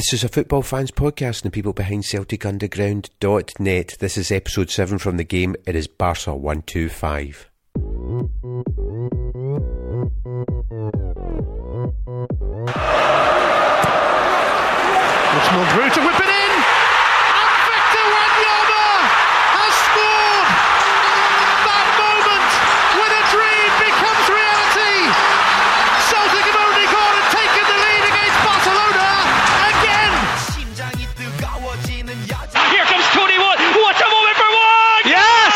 This is a Football Fans podcast and the people behind CelticUnderground.net. This is episode 7 from the game. It is Barca 125. Richmond through to whip it in, and Victor Wanyama has scored. That moment when a dream becomes reality. Celtic have only gone and taken the lead against Barcelona again. Here comes Tony Wood. What a moment for Wood! Yes!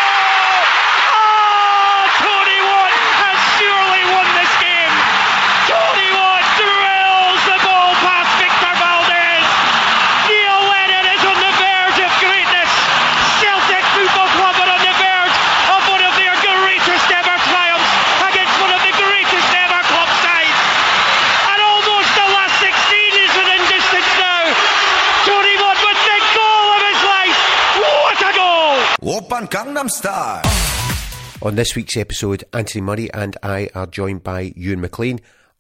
Tony Wood has surely won this game. Tony Wood drills the ball past Victor Valdez. Neil Lennon is on the verge of greatness. Celtic Football Club are on the verge of one of their greatest ever triumphs against one of the greatest ever club sides. And almost the last 16 is within distance now. Tony Wood with the goal of his life. What a goal! Oppan Gangnam Style. On this week's episode, Anthony Murray and I are joined by Ewan McLean,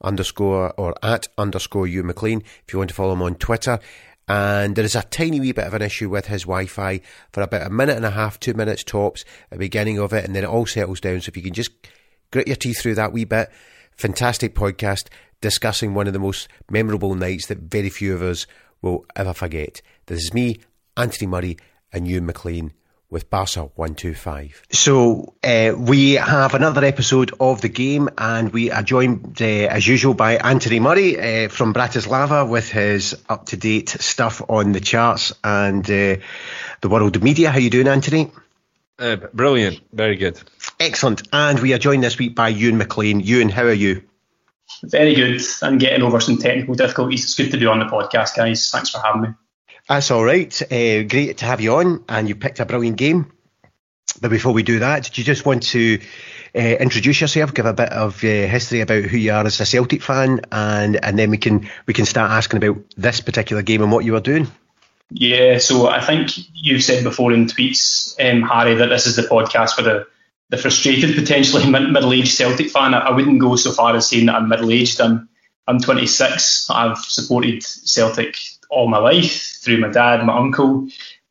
@_ Ewan McLean, if you want to follow him on Twitter. And there is a tiny wee bit of an issue with his Wi-Fi for about a minute and a half, 2 minutes tops at the beginning of it, and then it all settles down. So if you can just grit your teeth through that wee bit, fantastic podcast discussing one of the most memorable nights that very few of us will ever forget. This is me, Anthony Murray, and Ewan McLean with Barca 125. So we have another episode of the game, and we are joined as usual by Anthony Murray from Bratislava with his up-to-date stuff on the charts and the world of media. How you doing, Anthony? Brilliant, very good. Excellent. And we are joined this week by Ewan McLean. Ewan, how are you? Very good. I'm getting over some technical difficulties. It's good to be on the podcast, guys. Thanks for having me. That's all right. Great to have you on, and you picked a brilliant game. But before we do that, did you just want to introduce yourself, give a bit of history about who you are as a Celtic fan, and then we can start asking about this particular game and what you were doing? Yeah, so I think you've said before in tweets, Harry, that this is the podcast for the frustrated, potentially middle-aged Celtic fan. I wouldn't go so far as saying that I'm middle-aged. I'm 26. I've supported Celtic all my life through my dad, my uncle.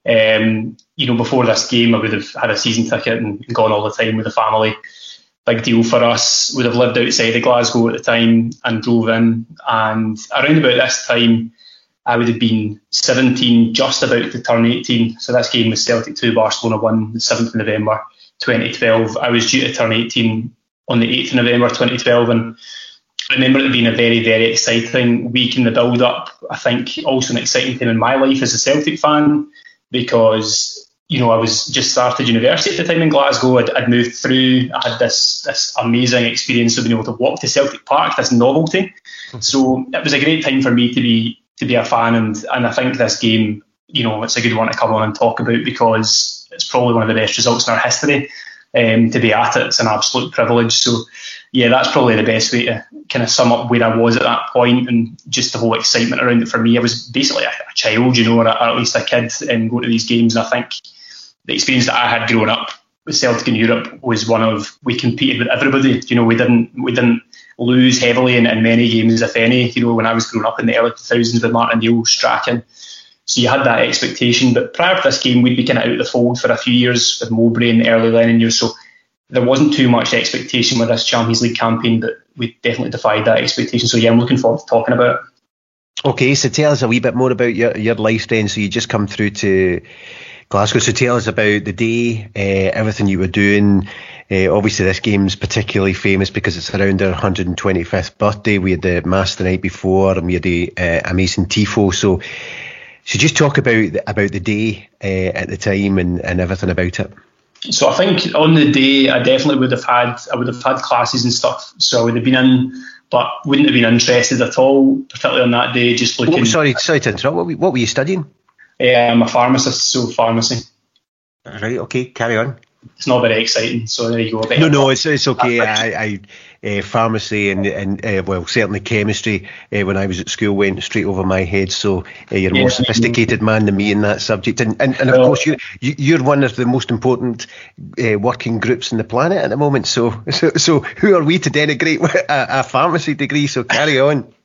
Before this game, I would have had a season ticket and gone all the time with the family. Big deal for us. Would have lived outside of Glasgow at the time and drove in. And around about this time, I would have been 17, just about to turn 18. So this game was Celtic 2, Barcelona 1, the 7th of November 2012. I was due to turn 18 on the 8th of November 2012, and I remember it being a very, very exciting week in the build-up. I think also an exciting time in my life as a Celtic fan, because, I was just started university at the time in Glasgow. I'd moved through. I had this amazing experience of being able to walk to Celtic Park, this novelty. So it was a great time for me to be a fan, and I think this game, it's a good one to come on and talk about, because it's probably one of the best results in our history. To be at it, it's an absolute privilege. So yeah, that's probably the best way to kind of sum up where I was at that point, and just the whole excitement around it for me. I was basically a child, or at least a kid, going to these games. And I think the experience that I had growing up with Celtic in Europe was one of, we competed with everybody. We didn't lose heavily in many games, if any. When I was growing up in the early 2000s with Martin O'Neill, Strachan. So you had that expectation. But prior to this game, we'd be kind of out of the fold for a few years with Mowbray in the early Lennon years. So there wasn't too much expectation with this Champions League campaign, but we definitely defied that expectation. So yeah, I'm looking forward to talking about it. Okay, so tell us a wee bit more about your life then. So you just come through to Glasgow. So tell us about the day, everything you were doing. Obviously, this game's particularly famous because it's around our 125th birthday. We had the Mass the night before, and we had the amazing tifo. So just talk about the day at the time and everything about it. So I think on the day, I definitely would have had classes and stuff. So I would have been in, but wouldn't have been interested at all, particularly on that day. Just looking. Oh, sorry to interrupt. What were you studying? I'm a pharmacist, so pharmacy. Right. Okay. Carry on. It's not very exciting, so there you go. No, it's okay. I pharmacy and well, certainly chemistry when I was at school went straight over my head. So you're a more sophisticated man than me in that subject, and of course you're one of the most important working groups on the planet at the moment. So who are we to denigrate a pharmacy degree? So carry on.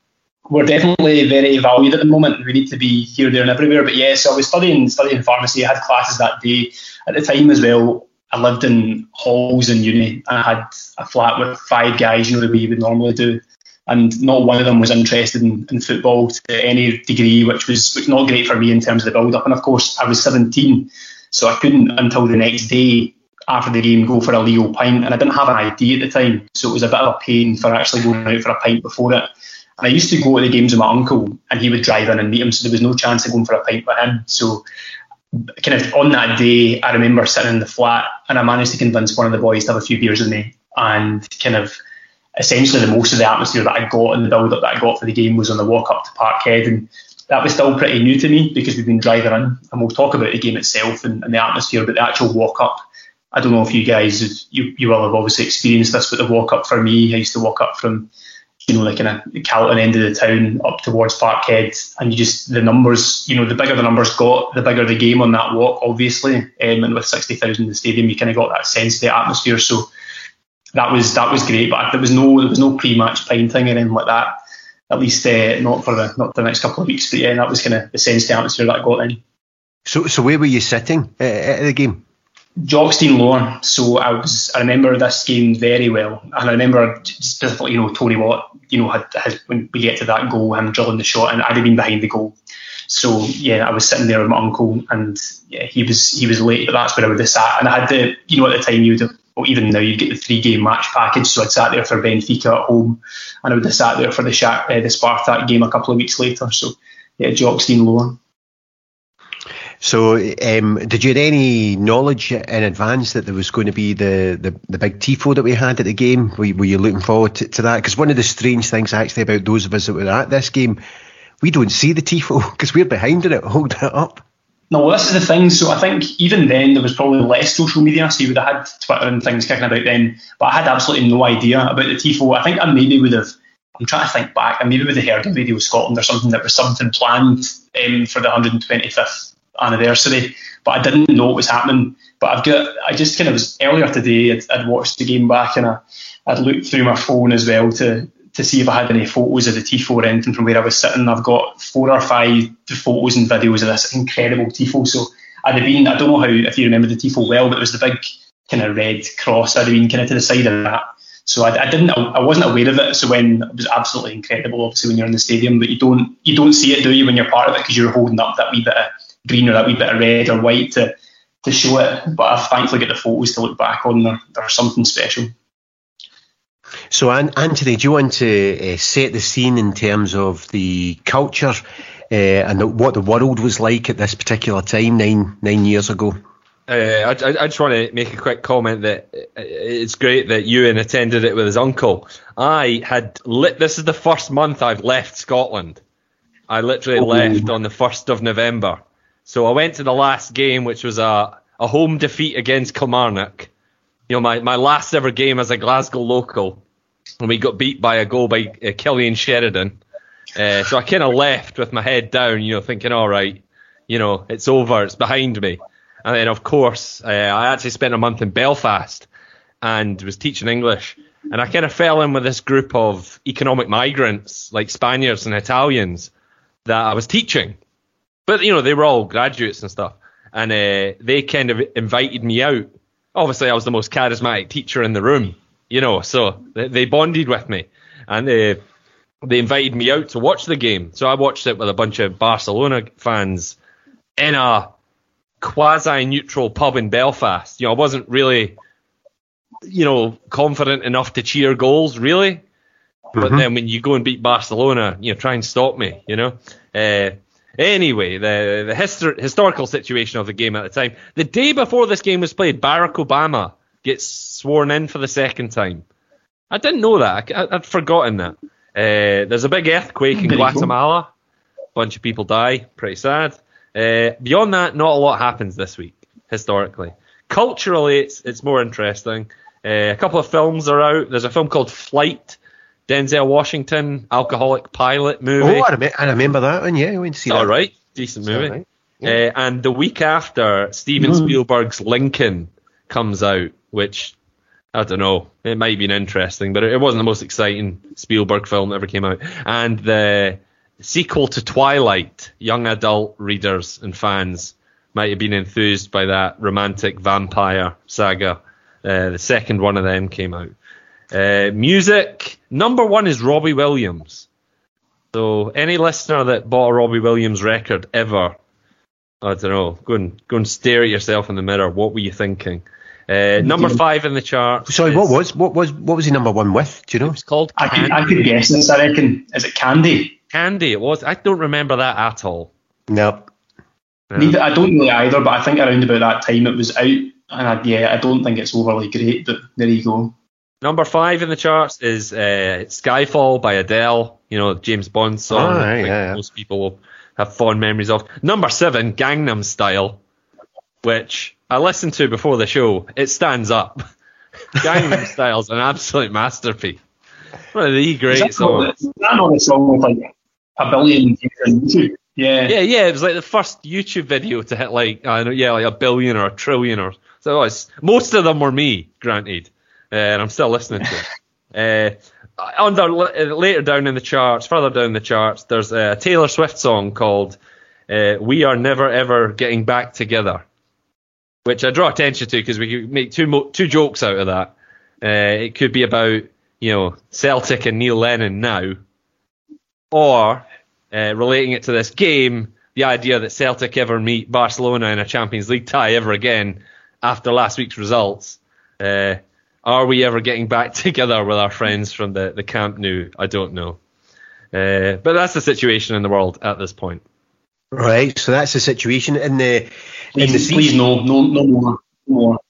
we're definitely very valued at the moment. We need to be here, there, and everywhere. But yeah, so I was studying pharmacy. I had classes that day. At the time as well, I lived in halls in uni. I had a flat with 5 guys, the way you would normally do. And not one of them was interested in football to any degree, which was not great for me in terms of the build-up. And of course, I was 17, so I couldn't, until the next day after the game, go for a legal pint. And I didn't have an ID at the time, so it was a bit of a pain for actually going out for a pint before it. And I used to go to the games with my uncle, and he would drive in and meet him, so there was no chance of going for a pint with him. So kind of on that day, I remember sitting in the flat, and I managed to convince one of the boys to have a few beers with me, and kind of essentially the most of the atmosphere that I got and the build-up that I got for the game was on the walk up to Parkhead, and that was still pretty new to me because we've been driving in, and we'll talk about the game itself and the atmosphere, but the actual walk up, I don't know if you guys, you will have obviously experienced this, but the walk up for me, I used to walk up from the kind of Calton end of the town up towards Parkhead, and you just, the numbers, the bigger the numbers got, the bigger the game on that walk, obviously, and with 60,000 in the stadium, you kind of got that sense of the atmosphere. So that was great, but there was no pre-match pinting or anything like that, at least not for the next couple of weeks. But yeah, that was kind of the sense of the atmosphere that I got then. So where were you sitting at the game? Jockstein Lower. So I remember this game very well, and I remember specifically, Tony Watt, had when we get to that goal, him drilling the shot, and I'd have been behind the goal. So yeah, I was sitting there with my uncle, and yeah, he was late, but that's where I would have sat. And I had the, at the time even now you'd get the 3-game match package, so I'd sat there for Benfica at home, and I would have sat there for the Spartak game a couple of weeks later. So yeah, Jockstein Lower. So, did you have any knowledge in advance that there was going to be the big tifo that we had at the game? Were you looking forward to that? Because one of the strange things actually about those of us that were at this game, we don't see the tifo because we're behind it, holding it up. No, this is the thing. So I think even then there was probably less social media, so you would have had Twitter and things kicking about then, but I had absolutely no idea about the tifo. I think I maybe would have, I'm trying to think back, I maybe would have heard on Radio Scotland or something that was something planned for the 125th anniversary, but I didn't know what was happening. But I just kind of was earlier today, I'd watched the game back, and I'd looked through my phone as well to see if I had any photos of the tifo or anything from where I was sitting. I've got 4 or 5 photos and videos of this incredible tifo. So I'd have been, I don't know if you remember the tifo well, but it was the big kind of red cross. I'd have been kind of to the side of that. So I wasn't aware of it. So when it was absolutely incredible, obviously when you're in the stadium, but you don't see it, do you, when you're part of it, because you're holding up that wee bit of green or that wee bit of red or white to show it. But I've thankfully got the photos to look back on. They're something special. So, Anthony, do you want to set the scene in terms of the culture and what the world was like at this particular time, nine years ago? I just want to make a quick comment that it's great that Ewan attended it with his uncle. This is the first month I've left Scotland. I literally left on the 1st of November. So I went to the last game, which was a home defeat against Kilmarnock. My last ever game as a Glasgow local, and we got beat by a goal by Killian Sheridan. So I kind of left with my head down, thinking, all right, it's over, it's behind me. And then, of course, I actually spent a month in Belfast and was teaching English. And I kind of fell in with this group of economic migrants, like Spaniards and Italians, that I was teaching. But, they were all graduates and stuff. And they kind of invited me out. Obviously, I was the most charismatic teacher in the room, so they bonded with me. And they invited me out to watch the game. So I watched it with a bunch of Barcelona fans in a quasi-neutral pub in Belfast. I wasn't really, confident enough to cheer goals, really. But then when you go and beat Barcelona, try and stop me, Anyway, the historical situation of the game at the time. The day before this game was played, Barack Obama gets sworn in for the second time. I didn't know that. I'd forgotten that. There's a big earthquake in Guatemala. A bunch of people die. Pretty sad. Beyond that, not a lot happens this week, historically. Culturally, it's more interesting. A couple of films are out. There's a film called Flight, Denzel Washington, alcoholic pilot movie. Oh, I remember that one, yeah. I went to see that. All right, decent movie. Right. Yeah. And the week after, Steven Spielberg's Lincoln comes out, which I don't know. It might have been interesting, but it wasn't the most exciting Spielberg film that ever came out. And the sequel to Twilight, young adult readers and fans might have been enthused by that romantic vampire saga. The second one of them came out. Music, number 1 is Robbie Williams. So any listener that bought a Robbie Williams record ever, I don't know, go and stare at yourself in the mirror. What were you thinking? Number 5 in the chart. Sorry, what was he number 1 with? Do you know? It's called I could guess this. I reckon. Is it Candy? Candy. It was. I don't remember that at all. No. Neither, I don't really either, but I think around about that time it was out, and I don't think it's overly great. But there you go. Number 5 in the charts is Skyfall by Adele. You know, James Bond song. Oh, right, Most people will have fond memories of. Number 7, Gangnam Style, which I listened to before the show. It stands up. Gangnam Style's an absolute masterpiece. One of the great songs. Is that not a song with like a billion views on YouTube? Yeah. It was like the first YouTube video to hit like like a billion or a trillion or so. Most of them were me, granted, and I'm still listening to it. Later down in the charts, further down the charts, there's a Taylor Swift song called "We Are Never Ever Getting Back Together," which I draw attention to because we could make two jokes out of that. It could be about Celtic and Neil Lennon now, or relating it to this game, the idea that Celtic ever meet Barcelona in a Champions League tie ever again after last week's results. Are we ever getting back together with our friends from the Camp Nou? I don't know. But that's the situation in the world at this point. Right, so that's the situation in the Please no more.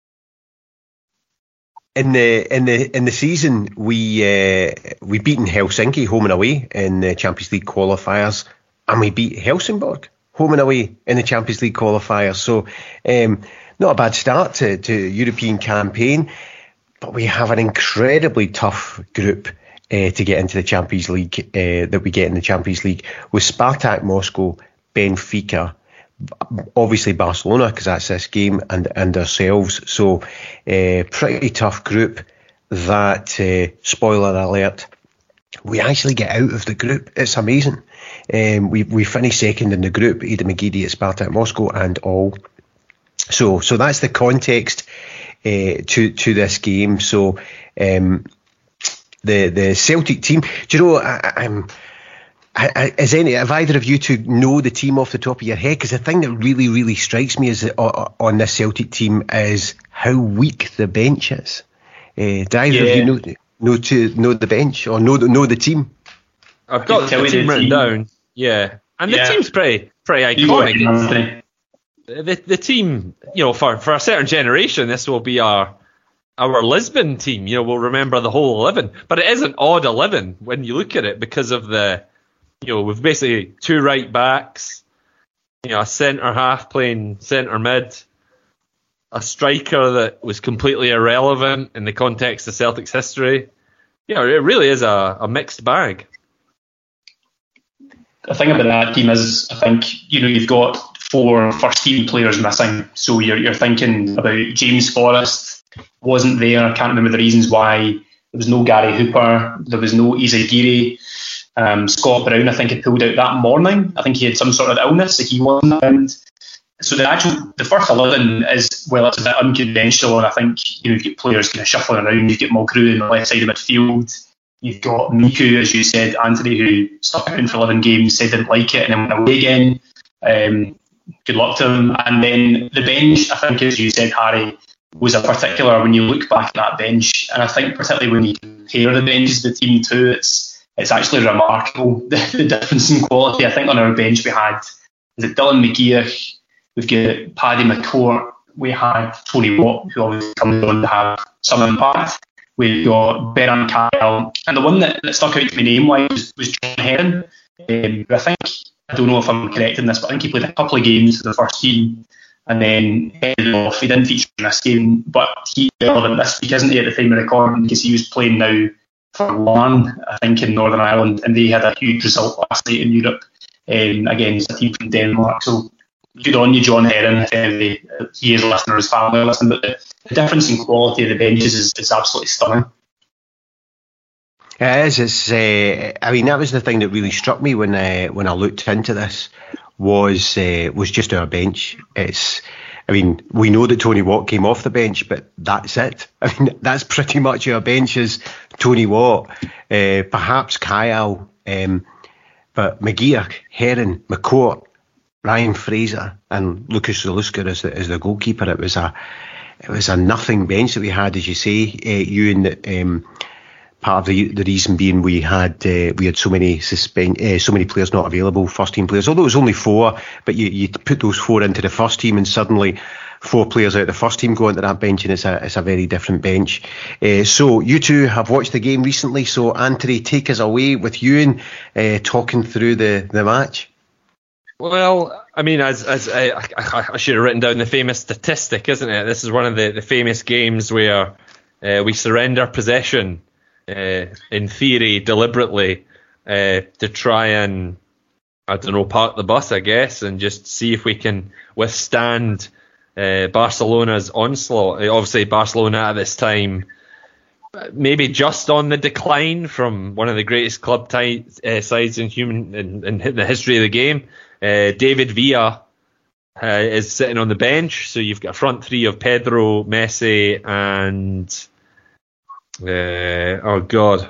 In the season, we beaten Helsinki home and away in the Champions League qualifiers, and we beat Helsingborg home and away in the Champions League qualifiers. So, not a bad start to European campaign, but we have an incredibly tough group to get into the Champions League that we get in the Champions League with Spartak Moscow, Benfica, obviously Barcelona because that's this game, and ourselves. So pretty tough group that, spoiler alert, we actually get out of the group. It's amazing. We finished second in the group, Ida Magidi at Spartak Moscow and all. So that's the context to this game. So the Celtic team, do you know, have either of you two know the team off the top of your head? Because the thing that really, really strikes me is on this Celtic team is how weak the bench is. Do either of you know the bench or know the team? I've got the team written down. Yeah, and the team's pretty iconic. The team, for a certain generation, this will be our Lisbon team. We'll remember the whole 11, but it is an odd 11 when you look at it because of the. We've basically 2 right backs, a centre half playing centre mid, a striker that was completely irrelevant in the context of Celtic's history. It really is a mixed bag. The thing about that team is, I think, you've got 4 first team players missing. So you're thinking about James Forrest wasn't there. I can't remember the reasons why. There was no Gary Hooper. There was no Izagiri. Scott Brown, I think, had pulled out that morning. I think he had some sort of illness, so he wasn't around. So the first 11 is, well, it's a bit unconventional, and I think you've got players kind of shuffling around. You've got Mulgrew on the left side of midfield. You've got Miku, as you said, Anthony, who stuck around for 11 games, said didn't like it, and then went away again. Good luck to him. And then the bench, I think, as you said, Harry, was a particular when you look back at that bench, and I think particularly when you compare the benches of the team too, it's actually remarkable, the difference in quality. I think on our bench we had, is it Dylan McGeoch, we've got Paddy McCourt, we had Tony Watt, who always comes on to have some impact. We've got Beran Kyle, and the one that stuck out to me name-wise was John Heron, who I think, I don't know if I'm correct in this, but I think he played a couple of games for the first team and then headed off. He didn't feature in this game, but he's relevant this week, isn't he, at the time of recording, because he was playing now for Larne, I think, in Northern Ireland, and they had a huge result last night in Europe against a team from Denmark. So good on you, John Heron, if he is listening or his family listening, but the difference in quality of the benches is absolutely stunning. It is. I mean, that was the thing that really struck me when I looked into this was just our bench. I mean, we know that Tony Watt came off the bench, but that's it. I mean, that's pretty much our bench is Tony Watt, perhaps Kyle, but McGeer, Heron, McCourt, Ryan Fraser, and Lucas Zaluska as the goalkeeper. It was a nothing bench that we had, as you say, Ewan. That part of the reason being we had so many players not available, first team players. Although it was only 4, but you put those 4 into the first team, and suddenly 4 players out of the first team go into that bench, and it's a very different bench. So you two have watched the game recently. So Anthony, take us away with Ewan talking through the match. Well, I mean, as I should have written down the famous statistic, isn't it? This is one of the famous games where we surrender possession. In theory, deliberately, to try and, I don't know, park the bus, I guess, and just see if we can withstand Barcelona's onslaught. Obviously, Barcelona at this time, maybe just on the decline from one of the greatest club sides in the history of the game. David Villa is sitting on the bench, so you've got a front 3 of Pedro, Messi, and oh God,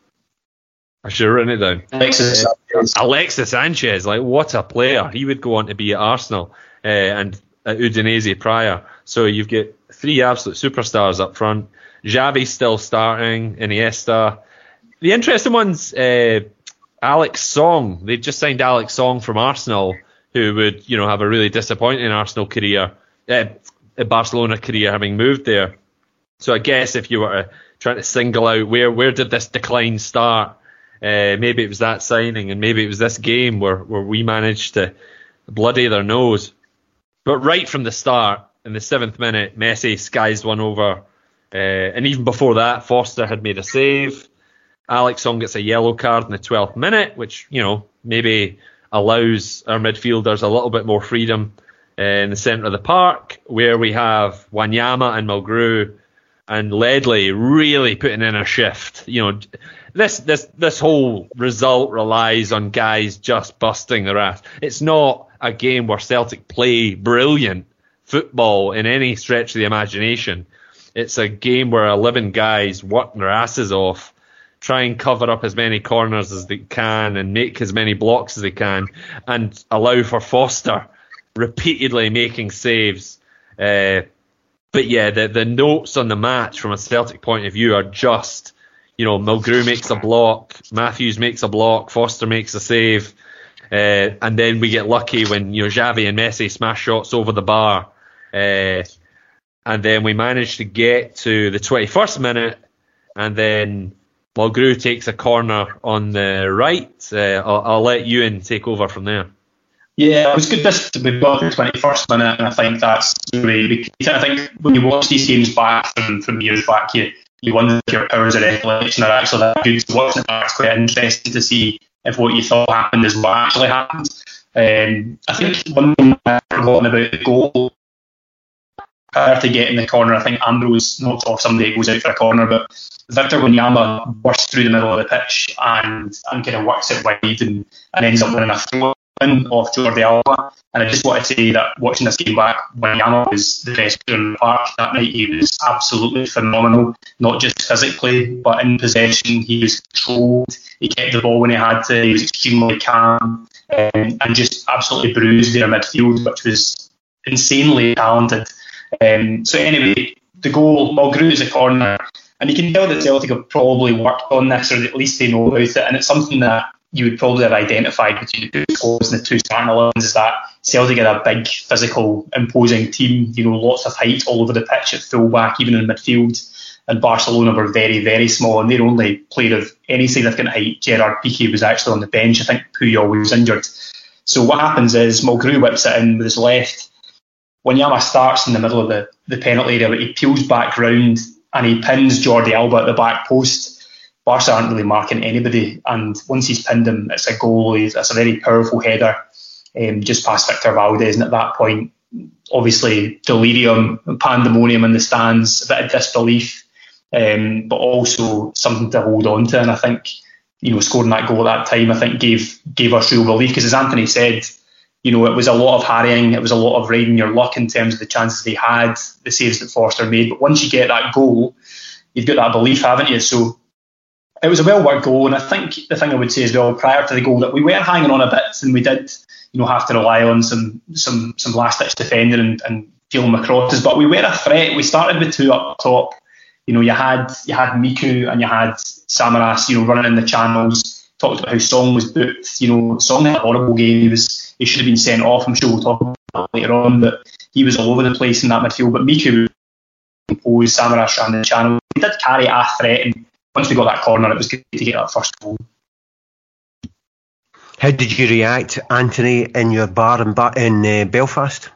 I should have written it down. Alexis Sanchez, like what a player. He would go on to be at Arsenal and at Udinese prior. So you've got 3 absolute superstars up front. Xavi's still starting, Iniesta. The interesting one's Alex Song. They've just signed Alex Song from Arsenal, who would, have a really disappointing Arsenal career, Barcelona career, having moved there. So I guess if you were trying to single out where did this decline start, maybe it was that signing, and maybe it was this game where we managed to bloody their nose. But right from the start, in the 7th minute, Messi skies one over, and even before that, Foster had made a save. Alex Song gets a yellow card in the 12th minute, which maybe allows our midfielders a little bit more freedom in the centre of the park, where we have Wanyama and Mulgrew and Ledley really putting in a shift. This whole result relies on guys just busting their ass. It's not a game where Celtic play brilliant football in any stretch of the imagination. It's a game where 11 guys work their asses off, try and cover up as many corners as they can and make as many blocks as they can, and allow for Foster repeatedly making saves. But yeah, the notes on the match from a Celtic point of view are just, Mulgrew makes a block, Matthews makes a block, Foster makes a save, and then we get lucky when Xavi and Messi smash shots over the bar, and then we manage to get to the 21st minute, and then Mulgrew takes a corner on the right. I'll let Ewan take over from there. Yeah, it was good we've got the 21st minute, and I think that's really, I think when you watch these games back from years back, you wonder if your powers of recollection are actually that good. Watching it back, it's quite interesting to see if what you thought happened is what actually happened. I think one thing I've forgotten about the goal, prior to getting the corner, I think Ambrose knocks off somebody, goes out for a corner, but Victor Wanyama bursts through the middle of the pitch and kind of works it wide and ends up winning a throw off Jordi Alba. And I just want to say that watching this game back, Wanyama was the best player in the park that night. He was absolutely phenomenal, not just physically, but in possession. He was controlled, he kept the ball when he had to, he was extremely calm, and just absolutely bruised their midfield, which was insanely talented. So anyway, the goal, Mulgrew is a corner, and you can tell that Celtic have probably worked on this, or at least they know about it, and it's something that you would probably have identified between the two scores and the 2 starting 11s, is that Celtic are a big, physical, imposing team, lots of height all over the pitch at full-back, even in midfield, and Barcelona were very, very small, and their only player of any significant height, Gerard Piqué, was actually on the bench. I think Puyol was injured. So what happens is Mulgrew whips it in with his left. Wanyama starts in the middle of the penalty area, but he peels back round and he pins Jordi Alba at the back post. Barca aren't really marking anybody, and once he's pinned him, it's a goal. It's a very powerful header. just past Victor Valdez, and at that point, obviously delirium, pandemonium in the stands, a bit of disbelief, but also something to hold on to. And I think, scoring that goal at that time, I think gave us real belief, because as Anthony said, it was a lot of harrying, it was a lot of riding your luck in terms of the chances they had, the saves that Forster made. But once you get that goal, you've got that belief, haven't you? So it was a well-worked goal. And I think the thing I would say as well, prior to the goal, that we were hanging on a bit, and we did, have to rely on some last-ditch defending and feeling the crosses. But we were a threat. We started with two up top. You had Miku and you had Samaras, running in the channels. Talked about how Song was booked. Song had a horrible game. He should have been sent off. I'm sure we'll talk about that later on. But he was all over the place in that midfield. But Miku composed, Samaras ran the channel. He did carry a threat, and once we got that corner, it was good to get that first goal. How did you react, Anthony, in your bar in Belfast?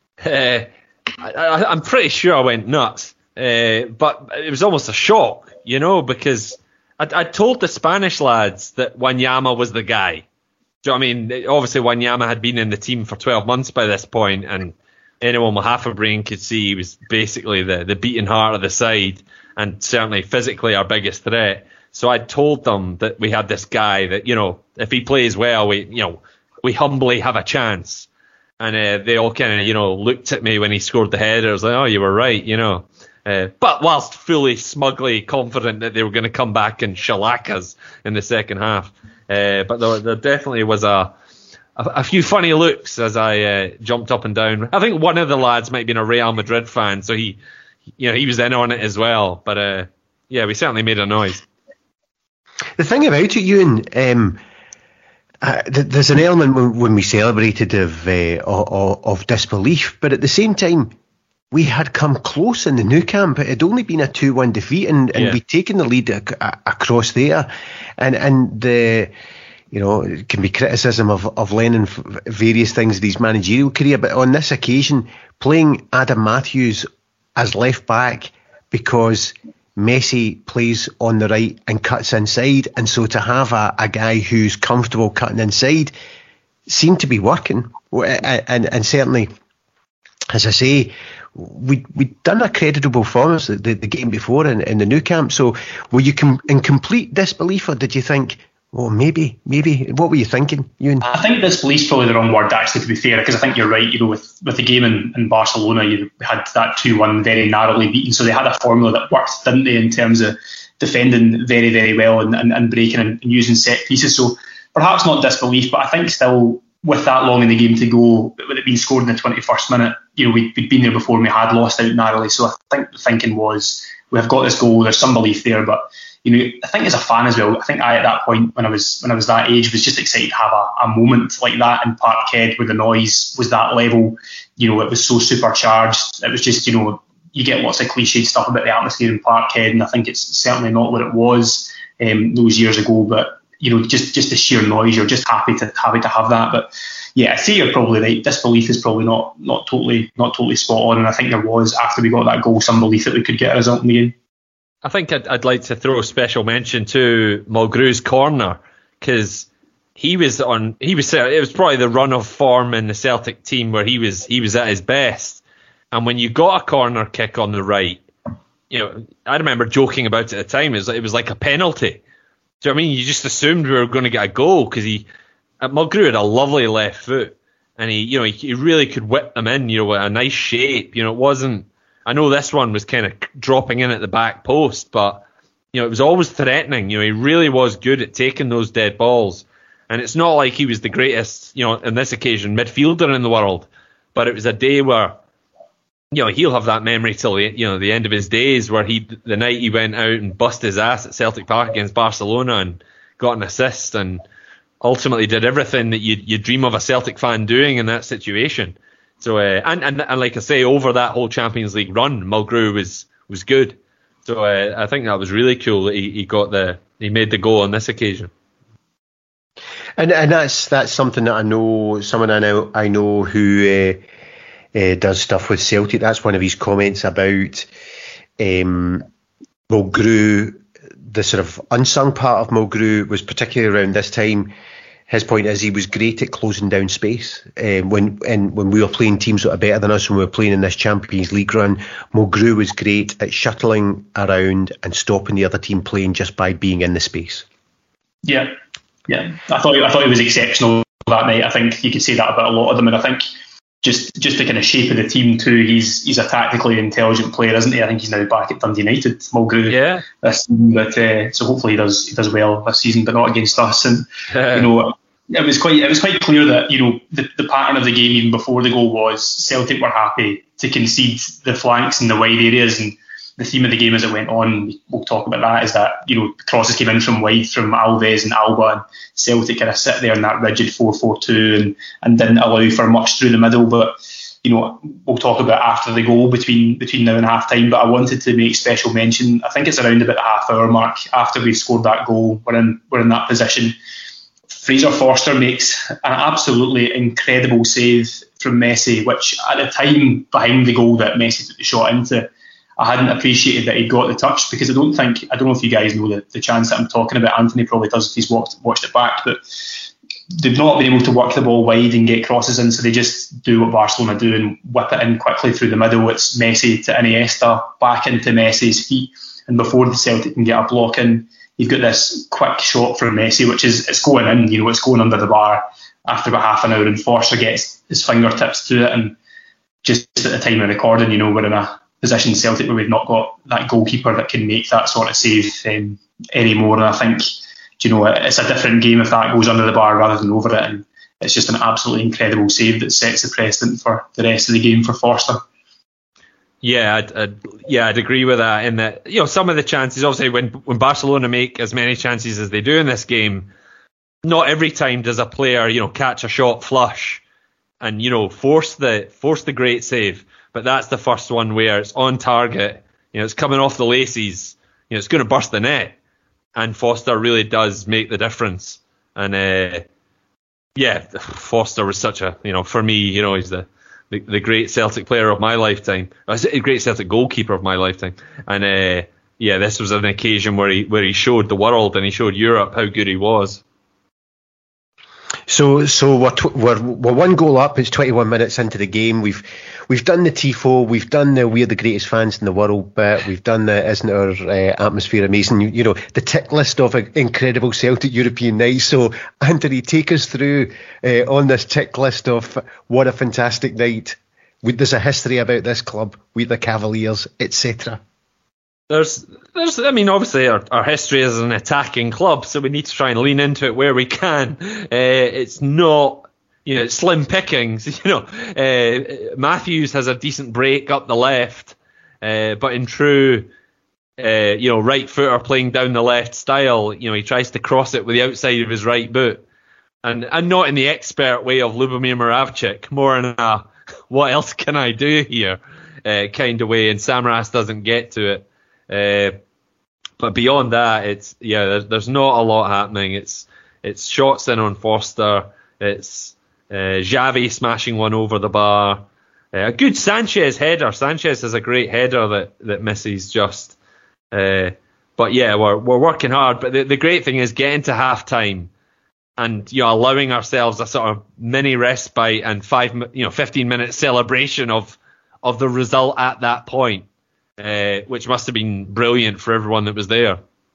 I'm pretty sure I went nuts. But it was almost a shock, because I told the Spanish lads that Wanyama was the guy. Do you know what I mean? Obviously, Wanyama had been in the team for 12 months by this point, and anyone with half a brain could see he was basically the beating heart of the side, and certainly physically our biggest threat. So I told them that we had this guy that, if he plays well, we humbly have a chance. And they all kind of, looked at me when he scored the header. I was like, oh, you were right, But whilst fully, smugly confident that they were going to come back and shellac us in the second half. But there definitely was a few funny looks as I jumped up and down. I think one of the lads might have been a Real Madrid fan, so he was in on it as well. But we certainly made a noise. The thing about it, Ewan, there's an element when we celebrated of disbelief, but at the same time, we had come close in the Nou Camp. It had only been a 2-1 defeat, and we'd taken the lead across there. And the, it can be criticism of Lennon for various things in his managerial career, but on this occasion, playing Adam Matthews as left back because Messi plays on the right and cuts inside, and so to have a guy who's comfortable cutting inside seemed to be working, and certainly, as I say, we'd done a creditable performance the game before in the Nou Camp. So were you in complete disbelief, or did you think, well, maybe, what were you thinking, Ewan? I think disbelief's probably the wrong word, actually, to be fair, because I think you're right. With the game in Barcelona, you had that 2-1 very narrowly beaten, so they had a formula that worked, didn't they, in terms of defending very, very well and breaking and using set pieces. So perhaps not disbelief, but I think still, with that long in the game to go, with it being scored in the 21st minute, we'd been there before and we had lost out narrowly. So I think the thinking was, we have got this goal, there's some belief there, but I think as a fan as well, I think at that point when I was that age, was just excited to have a moment like that in Parkhead where the noise was that level. It was so supercharged. It was just, you get lots of cliched stuff about the atmosphere in Parkhead, and I think it's certainly not what it was those years ago. But just the sheer noise, you're just happy to have that. But yeah, I see you're probably right. Disbelief is probably not totally spot on, and I think there was, after we got that goal, some belief that we could get a result in the game. I think I'd like to throw a special mention to Mulgrew's corner, because it was probably the run of form in the Celtic team where he was at his best. And when you got a corner kick on the right, I remember joking about it at the time. It was like a penalty. Do you know what I mean? You just assumed we were going to get a goal, because Mulgrew had a lovely left foot, and he really could whip them in, with a nice shape. It wasn't. I know this one was kind of dropping in at the back post, but it was always threatening. He really was good at taking those dead balls, and it's not like he was the greatest, on this occasion, midfielder in the world. But it was a day where, he'll have that memory till the end of his days, where the night he went out and busted his ass at Celtic Park against Barcelona and got an assist, and ultimately did everything that you dream of a Celtic fan doing in that situation. So and like I say, over that whole Champions League run, Mulgrew was good. So I think that was really cool that he made the goal on this occasion. And that's something that I know, someone I know who does stuff with Celtic. That's one of his comments about Mulgrew. The sort of unsung part of Mulgrew was particularly around this time, his point is he was great at closing down space. When we were playing teams that are better than us, when we were playing in this Champions League run, Mulgrew was great at shuttling around and stopping the other team playing just by being in the space. Yeah. I thought he was exceptional that night. I think you could say that about a lot of them, and I think just the kind of shape of the team too. He's a tactically intelligent player, isn't he? I think he's now back at Dundee United, Mulgrew. This season, but so hopefully he does well this season, but not against us. And it was quite clear that the pattern of the game even before the goal was Celtic were happy to concede the flanks and the wide areas, and the theme of the game as it went on, we'll talk about that, is that crosses came in from wide from Alves and Alba, and Celtic kind of sit there in that rigid 4-4-2 and didn't allow for much through the middle. But we'll talk about after the goal between now and half time. But I wanted to make special mention. I think it's around about the half-hour mark after we scored that goal. We're in that position. Fraser Forster makes an absolutely incredible save from Messi, which at the time behind the goal that Messi took the shot into, I hadn't appreciated that he got the touch, because I don't know if you guys know the chance that I'm talking about. Anthony probably does if he's watched it back, but they've not been able to work the ball wide and get crosses in, so they just do what Barcelona do and whip it in quickly through the middle. It's Messi to Iniesta, back into Messi's feet, and before the Celtic can get a block in, you've got this quick shot from Messi, which is it's going in, it's going under the bar after about half an hour, and Forster gets his fingertips to it, and just at the time of recording, we're in a position in Celtic where we've not got that goalkeeper that can make that sort of save anymore. And I think, it's a different game if that goes under the bar rather than over it. And it's just an absolutely incredible save that sets the precedent for the rest of the game for Forster. Yeah, I'd agree with that. In that, some of the chances, obviously, when Barcelona make as many chances as they do in this game, not every time does a player, catch a shot flush and force the great save. But that's the first one where it's on target. It's coming off the laces. It's going to burst the net, and Forster really does make the difference. And Forster was such a for me, he's the great Celtic player of my lifetime. A great Celtic goalkeeper of my lifetime. And this was an occasion where he showed the world and he showed Europe how good he was. So we're one goal up. It's 21 minutes into the game. We've done the tifo, we've done the we're the greatest fans in the world bit, we've done the isn't our atmosphere amazing? The tick list of incredible Celtic European nights. So Anthony, take us through on this tick list of what a fantastic night. There's a history about this club, we the Cavaliers, etc. There's obviously our history is an attacking club, so we need to try and lean into it where we can. It's not, slim pickings. Matthews has a decent break up the left, but in true, right footer playing down the left style, he tries to cross it with the outside of his right boot, and not in the expert way of Lubomir Moravcik, more in a what else can I do here kind of way, and Samaras doesn't get to it. But beyond that, there's not a lot happening. It's shots in on Forster. It's Xavi smashing one over the bar. A good Sanchez header. Sanchez has a great header that misses just. But we're working hard. But the great thing is getting to half time and allowing ourselves a sort of mini respite and 15-minute celebration of the result at that point. Which must have been brilliant for everyone that was there.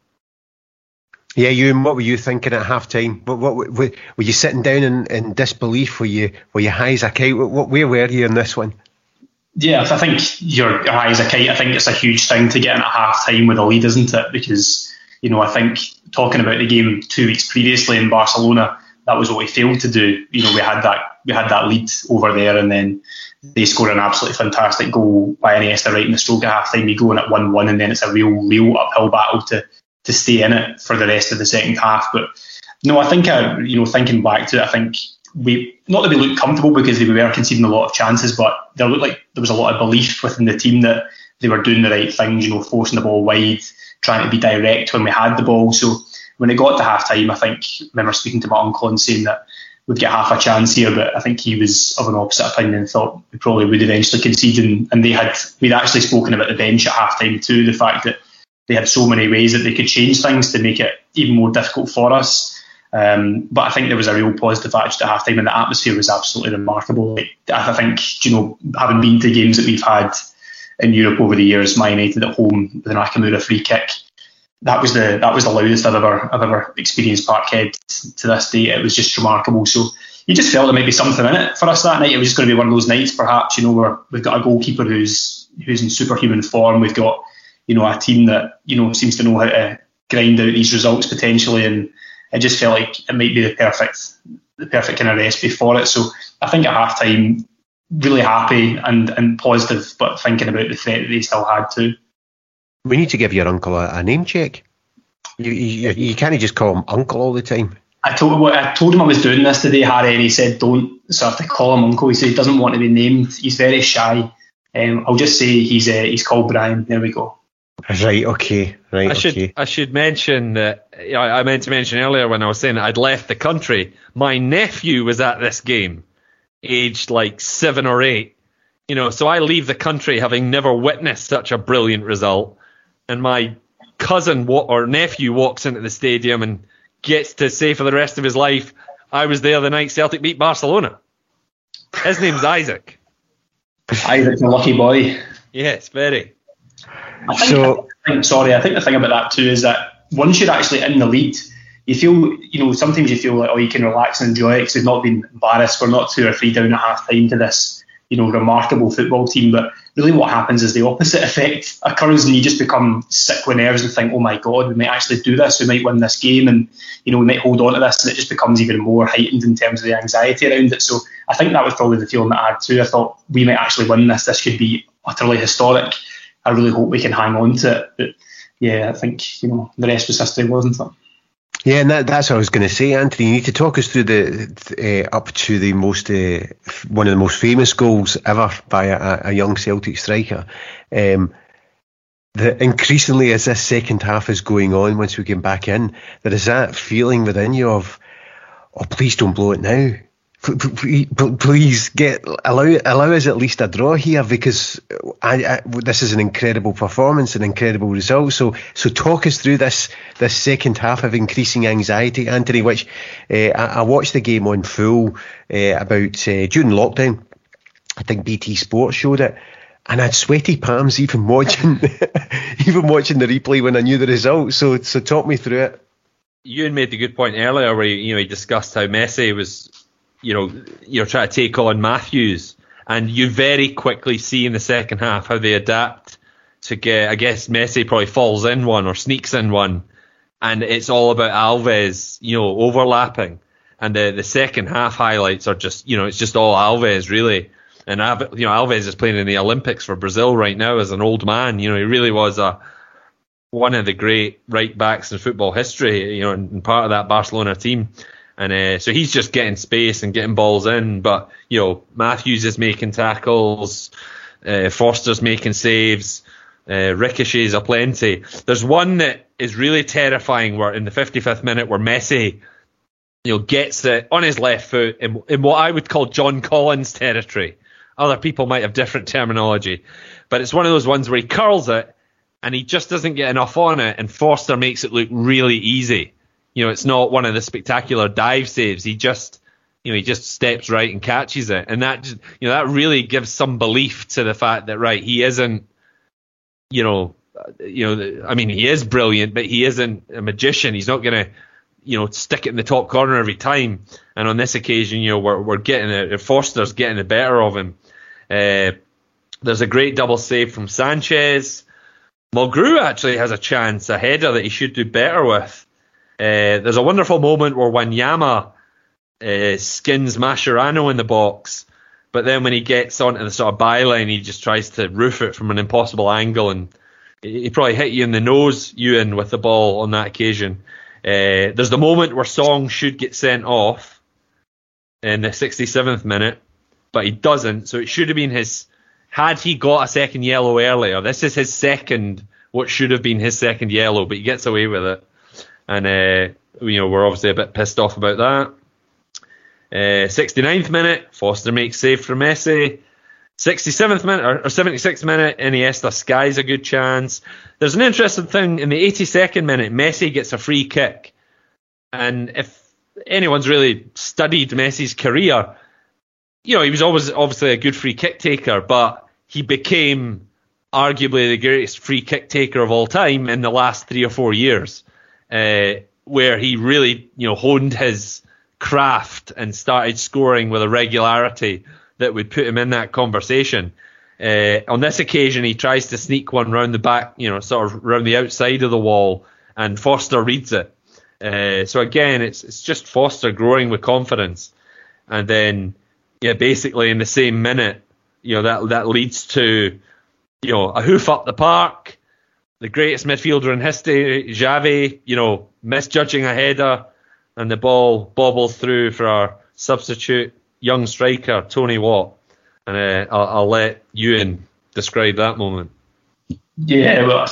Yeah, Ewan, what were you thinking at half time? What were you sitting down in disbelief? Were you high as a kite? Where were you in this one? Yeah, I think you're high as a kite. I think it's a huge thing to get in at half time with a lead, isn't it? Because I think talking about the game 2 weeks previously in Barcelona, that was what we failed to do. We had that lead over there, and then they score an absolutely fantastic goal by Iniesta right in the stroke of half time. You go in at 1-1, and then it's a real uphill battle to stay in it for the rest of the second half. But no, I think thinking back to it, I think not that we looked comfortable because we were conceding a lot of chances, but there looked like there was a lot of belief within the team that they were doing the right things, forcing the ball wide, trying to be direct when we had the ball. So when it got to half time, I remember speaking to my uncle and saying that we'd get half a chance here, but I think he was of an opposite opinion and thought we probably would eventually concede. And we'd actually spoken about the bench at half time too, the fact that they had so many ways that they could change things to make it even more difficult for us. But I think there was a real positive attitude at half-time, and the atmosphere was absolutely remarkable. I think, having been to games that we've had in Europe over the years, Man United at home with an Nakamura free kick, that was the loudest I've ever experienced Parkhead to this day. It was just remarkable. So you just felt there might be something in it for us that night. It was just going to be one of those nights, perhaps, where we've got a goalkeeper who's in superhuman form. We've got, a team that, seems to know how to grind out these results potentially, and it just felt like it might be the perfect kind of recipe for it. So I think at half time, really happy and positive, but thinking about the threat that they still had too. We need to give your uncle a name check. You can't just call him uncle all the time. I told him I was doing this today, Harry, and he said don't. So I have to call him uncle. He said he doesn't want to be named. He's very shy. I'll just say he's called Brian. There we go. Right. Okay. I should mention that I meant to mention earlier when I was saying that I'd left the country. My nephew was at this game, aged like 7 or 8. So I leave the country having never witnessed such a brilliant result, and my cousin or nephew walks into the stadium and gets to say for the rest of his life, I was there the night Celtic beat Barcelona. His name's Isaac. Isaac's a lucky boy. Yes, very. I think the thing about that too is that once you're actually in the lead, you feel, sometimes you feel like, you can relax and enjoy it because we've not been embarrassed. We're not 2 or 3 down at half time to this, remarkable football team. But really what happens is the opposite effect occurs, and you just become sick with nerves and think, oh my God, we might actually do this. We might win this game, and, we might hold on to this, and it just becomes even more heightened in terms of the anxiety around it. So I think that was probably the feeling that I had too. I thought we might actually win this. This could be utterly historic. I really hope we can hang on to it. But yeah, I think, the rest was history, wasn't it? Yeah, and that's what I was going to say, Anthony. You need to talk us through the up to the most one of the most famous goals ever by a young Celtic striker. Increasingly, as this second half is going on, once we get back in, there is that feeling within you of, please don't blow it now. Please allow us at least a draw here, because this is an incredible performance, an incredible result. So talk us through this second half of increasing anxiety, Anthony. Which I watched the game on full about during lockdown. I think BT Sport showed it, and I had sweaty palms even watching the replay when I knew the result. So talk me through it. Ewan made the good point earlier where he discussed how Messi was. You're trying to take on Matthews, and you very quickly see in the second half how they adapt to get, I guess Messi probably falls in one or sneaks in one, and it's all about Alves, overlapping. And the second half highlights are just, it's just all Alves really. And Alves is playing in the Olympics for Brazil right now as an old man. He really was one of the great right backs in football history, and part of that Barcelona team. And so he's just getting space and getting balls in. But, Matthews is making tackles, Forster's making saves, ricochets aplenty. There's one that is really terrifying where in the 55th minute where Messi, gets it on his left foot in what I would call John Collins territory. Other people might have different terminology. But it's one of those ones where he curls it and he just doesn't get enough on it, and Forster makes it look really easy. It's not one of the spectacular dive saves. He just steps right and catches it, and that just, that really gives some belief to the fact that he isn't, he is brilliant, but he isn't a magician. He's not going to, stick it in the top corner every time. And on this occasion, we're getting it. Forster's getting the better of him. There's a great double save from Sanchez. Mulgrew actually has a chance, a header that he should do better with. There's a wonderful moment where Wanyama skins Mascherano in the box, but then when he gets onto the sort of byline, he just tries to roof it from an impossible angle, and he probably hit you in the nose, Ewan, with the ball on that occasion. There's the moment where Song should get sent off in the 67th minute, but he doesn't, so it should have been had he got a second yellow earlier. This is his second, what should have been his second yellow, but he gets away with it. And, we're obviously a bit pissed off about that. 69th minute, Foster makes save for Messi. 67th minute, or 76th minute, Iniesta skies a good chance. There's an interesting thing, in the 82nd minute, Messi gets a free kick. And if anyone's really studied Messi's career, he was always obviously a good free kick taker, but he became arguably the greatest free kick taker of all time in the last 3 or 4 years, where he really, honed his craft and started scoring with a regularity that would put him in that conversation. On this occasion, he tries to sneak one round the back, sort of round the outside of the wall, and Foster reads it. So again, it's just Foster growing with confidence, and then basically in the same minute, that leads to a hoof up the park. The greatest midfielder in history, Xavi, misjudging a header, and the ball bobbles through for our substitute young striker Tony Watt. And I'll let Ewan describe that moment. Yeah, well,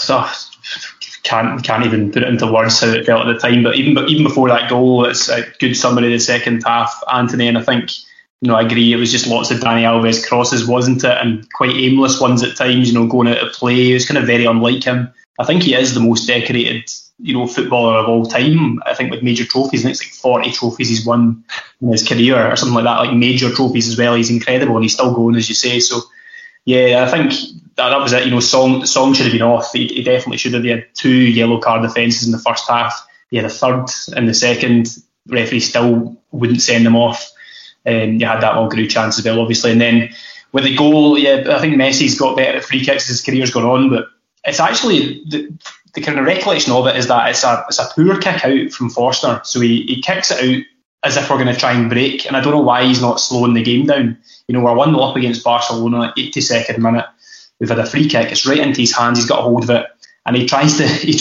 can't even put it into words how it felt at the time. But even before that goal, it's a good summary of the second half, Anthony. And I think, I agree, it was just lots of Dani Alves crosses, wasn't it? And quite aimless ones at times, going out of play. It was kind of very unlike him. I think he is the most decorated, footballer of all time. I think with major trophies, and it's like 40 trophies he's won in his career or something like that, like major trophies as well. He's incredible, and he's still going, as you say. So, yeah, I think that was it. Song should have been off. He definitely should have. He had 2 yellow card offences in the first half. He had a third in the second. Referee still wouldn't send them off. You had that Mulgrew chance as well, obviously. And then with the goal, I think Messi's got better at free kicks as his career's gone on, but it's actually the kind of recollection of it is that it's a poor kick out from Foster. So he kicks it out as if we're going to try and break, and I don't know why he's not slowing the game down. We're 1-0 up against Barcelona, 82nd minute. We've had a free kick. It's right into his hands. He's got a hold of it, and he tries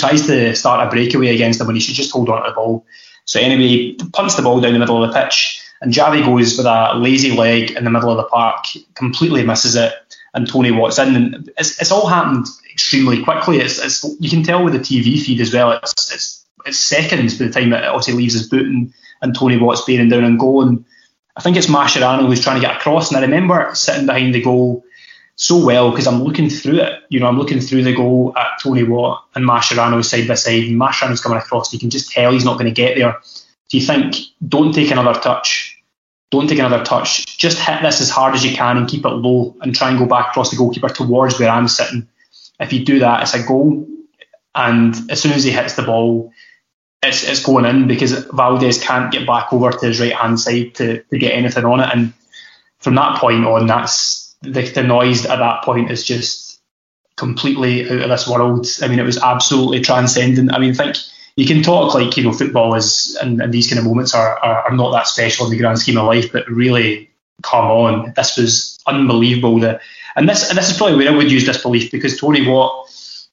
to start a breakaway against him when he should just hold on to the ball. So anyway, he punts the ball down the middle of the pitch, and Xavi goes with a lazy leg in the middle of the park, completely misses it, and Tony Watt's in. And it's all happened extremely quickly. It's you can tell with the TV feed as well. It's seconds by the time it obviously leaves his boot and Tony Watt's bearing down and goal. And I think it's Mascherano who's trying to get across. And I remember sitting behind the goal so well because I'm looking through it. I'm looking through the goal at Tony Watt and Mascherano side by side. And Mascherano's coming across. You can just tell he's not going to get there. So you think, don't take another touch. Don't take another touch. Just hit this as hard as you can and keep it low and try and go back across the goalkeeper towards where I'm sitting. If you do that, it's a goal. And as soon as he hits the ball, it's going in because Valdez can't get back over to his right-hand side to get anything on it. And from that point on, that's the noise at that point is just completely out of this world. I mean, it was absolutely transcendent. I mean, I think you can talk like, football is, and these kind of moments are not that special in the grand scheme of life, but really, come on, this was unbelievable. And this is probably where I would use disbelief, because Tony Watt,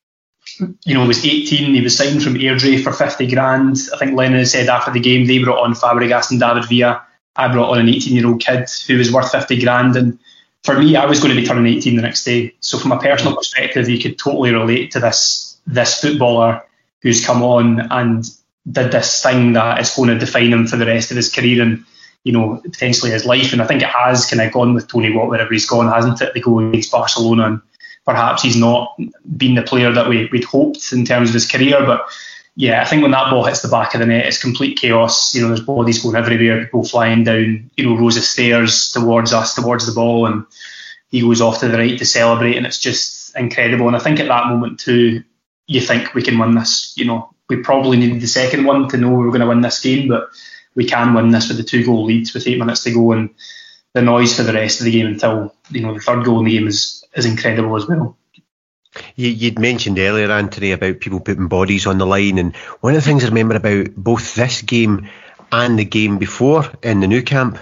was 18. He was signed from Airdrie for 50 grand. I think Lennon said after the game they brought on Fabregas and David Villa. I brought on an 18-year-old kid who was worth 50 grand. And for me, I was going to be turning 18 the next day. So from a personal perspective, you could totally relate to this footballer who's come on and did this thing that is going to define him for the rest of his career and, potentially his life. And I think it has kind of gone with Tony Watt wherever he's gone, hasn't it? They go against Barcelona, and perhaps he's not been the player that we'd hoped in terms of his career. But yeah, I think when that ball hits the back of the net, it's complete chaos. There's bodies going everywhere, people flying down, rows of stairs towards us, towards the ball, and he goes off to the right to celebrate, and it's just incredible. And I think at that moment too, you think we can win this. We probably needed the second one to know we were going to win this game, but we can win this with the 2-goal leads with 8 minutes to go, and the noise for the rest of the game until the third goal in the game is incredible as well. You'd mentioned earlier, Anthony, about people putting bodies on the line, and one of the things I remember about both this game and the game before in the Nou Camp,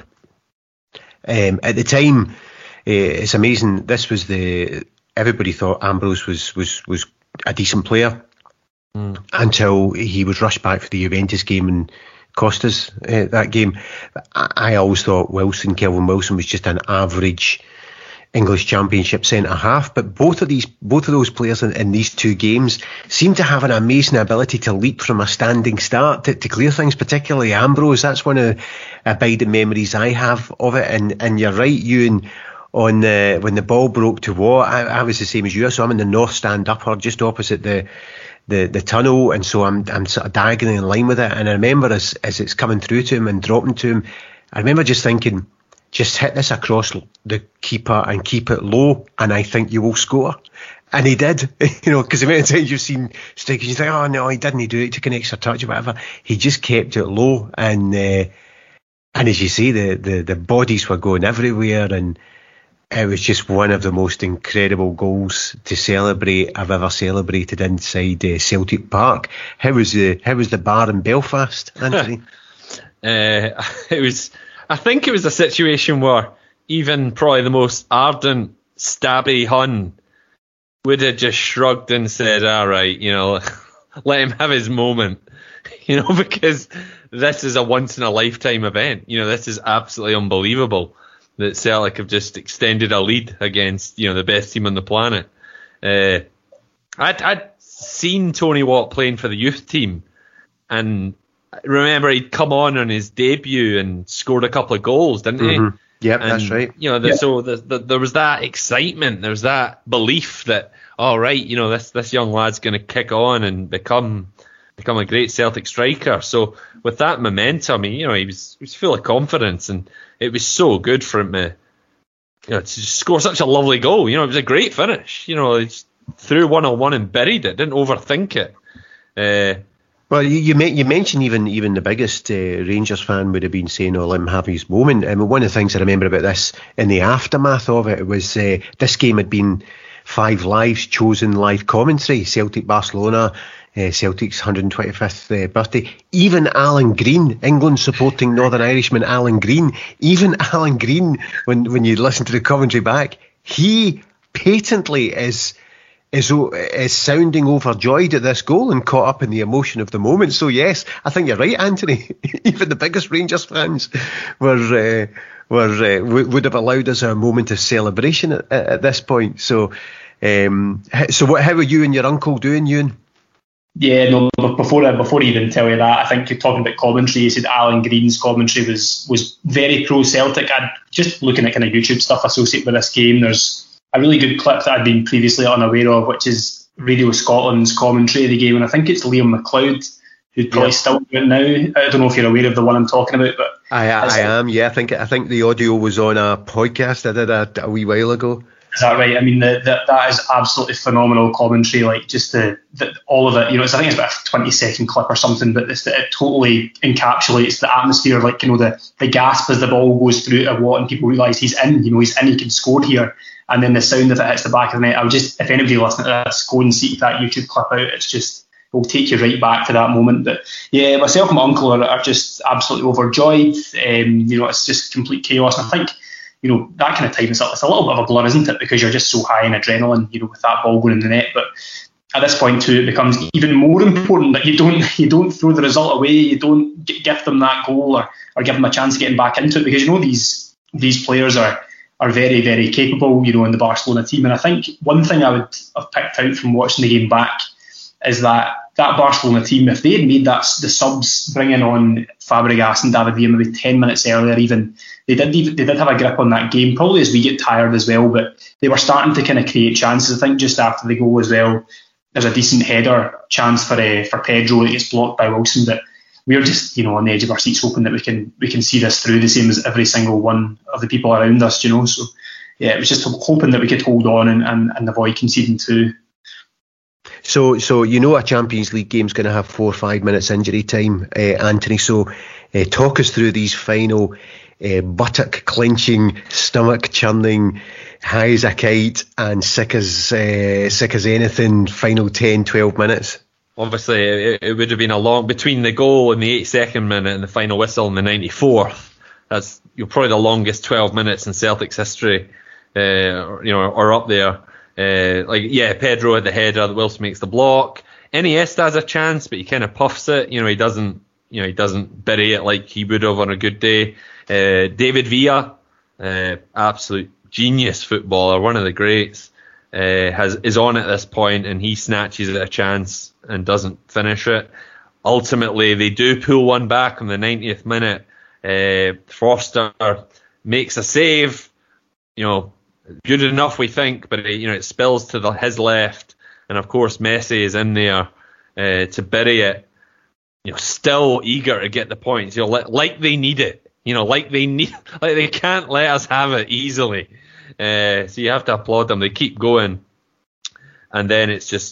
at the time, it's amazing. This was everybody thought Ambrose was a decent player until he was rushed back for the Juventus game and cost us that game. I always thought Kelvin Wilson was just an average English Championship centre half, but both of those players in these two games seem to have an amazing ability to leap from a standing start to clear things, particularly Ambrose. That's one of the abiding memories I have of it. And you're right, Ewan, on when the ball broke to Watt, I was the same as you. So I'm in the north stand upper, just opposite the the tunnel, and so I'm sort of diagonally in line with it. And I remember as it's coming through to him and dropping to him, I remember just thinking, just hit this across the keeper and keep it low, and I think you will score. And he did, because the amount of times you've seen strikers, you think, oh no, he didn't do it, he took an extra touch or whatever. He just kept it low, and as you see, the bodies were going everywhere, and it was just one of the most incredible goals to celebrate I've ever celebrated inside Celtic Park. How was the bar in Belfast, Anthony? I think it was a situation where even probably the most ardent, stabby Hun would have just shrugged and said, all right, let him have his moment, because this is a once-in-a-lifetime event. This is absolutely unbelievable that Celtic have just extended a lead against, the best team on the planet. I'd seen Tony Watt playing for the youth team, and I remember he'd come on his debut and scored a couple of goals, didn't he? Yeah, that's right. So there was that excitement, there was that belief that, all right, this young lad's going to kick on and become a great Celtic striker. So with that momentum, he was full of confidence, and it was so good for him to score such a lovely goal. It was a great finish. He threw 1-on-1 and buried it, didn't overthink it. Well, you mentioned even the biggest Rangers fan would have been saying, "Oh, let him have his moment." I mean, one of the things I remember about this in the aftermath of it was this game had been 5 Live's chosen live commentary. Celtic Barcelona, Celtic's 125th birthday. Even Alan Green, England supporting Northern Irishman Alan Green. Even Alan Green, when you listen to the commentary back, he patently is sounding overjoyed at this goal and caught up in the emotion of the moment. So yes, I think you're right, Anthony. Even the biggest Rangers fans would have allowed us a moment of celebration at this point. So, how are you and your uncle doing, Ewan? Yeah, no. Before I even tell you that, I think you're talking about commentary. You said Alan Green's commentary was very pro Celtic. I'm just looking at kind of YouTube stuff associated with this game. There's a really good clip that I'd been previously unaware of, which is Radio Scotland's commentary of the game, and I think it's Liam McLeod, who's probably still doing it now. I don't know if you're aware of the one I'm talking about, but I am. Yeah, I think the audio was on a podcast I did a wee while ago. Is that right? I mean, that is absolutely phenomenal commentary. Like just all of it. I think it's about a 20-second clip or something, but it totally encapsulates the atmosphere. Like the gasp as the ball goes through to Watt and people realise he's in. He's in. He can score here. And then the sound of it hits the back of the net. I would just, if anybody listening to this, go and seek that YouTube clip out. It'll take you right back to that moment. But yeah, myself and my uncle are just absolutely overjoyed. It's just complete chaos. And I think, that kind of time it's a little bit of a blur, isn't it? Because you're just so high in adrenaline, with that ball going in the net. But at this point too, it becomes even more important that you don't throw the result away. You don't give them that goal or give them a chance of getting back into it, because these players are very, very capable, in the Barcelona team. And I think one thing I would have picked out from watching the game back is that Barcelona team, if they had made the subs, bringing on Fabregas and David Villa maybe 10 minutes earlier even, they did have a grip on that game, probably as we get tired as well, but they were starting to kind of create chances. I think just after the goal as well, there's a decent header chance for Pedro that gets blocked by Wilson, but we're just, on the edge of our seats hoping that we can see this through, the same as every single one of the people around us, So, yeah, it was just hoping that we could hold on and avoid conceding too. So a Champions League game's going to have 4 or 5 minutes injury time, Anthony. So talk us through these final buttock clenching, stomach churning, high as a kite and sick as anything final 10-12 minutes. Obviously, it would have been a long, between the goal in the 82nd minute and the final whistle in the 94th. That's probably the longest 12 minutes in Celtic's history, or up there. Pedro at the header, Wilson makes the block. Iniesta has a chance, but he kind of puffs it. He doesn't bury it like he would have on a good day. David Villa, absolute genius footballer, one of the greats, is on at this point, and he snatches at a chance and doesn't finish it. Ultimately, they do pull one back on the 90th minute. Forster makes a save, good enough we think, but it spills to his left, and of course Messi is in there to bury it. Still eager to get the points. Like they need it. Like they can't let us have it easily. So you have to applaud them. They keep going, and then it's just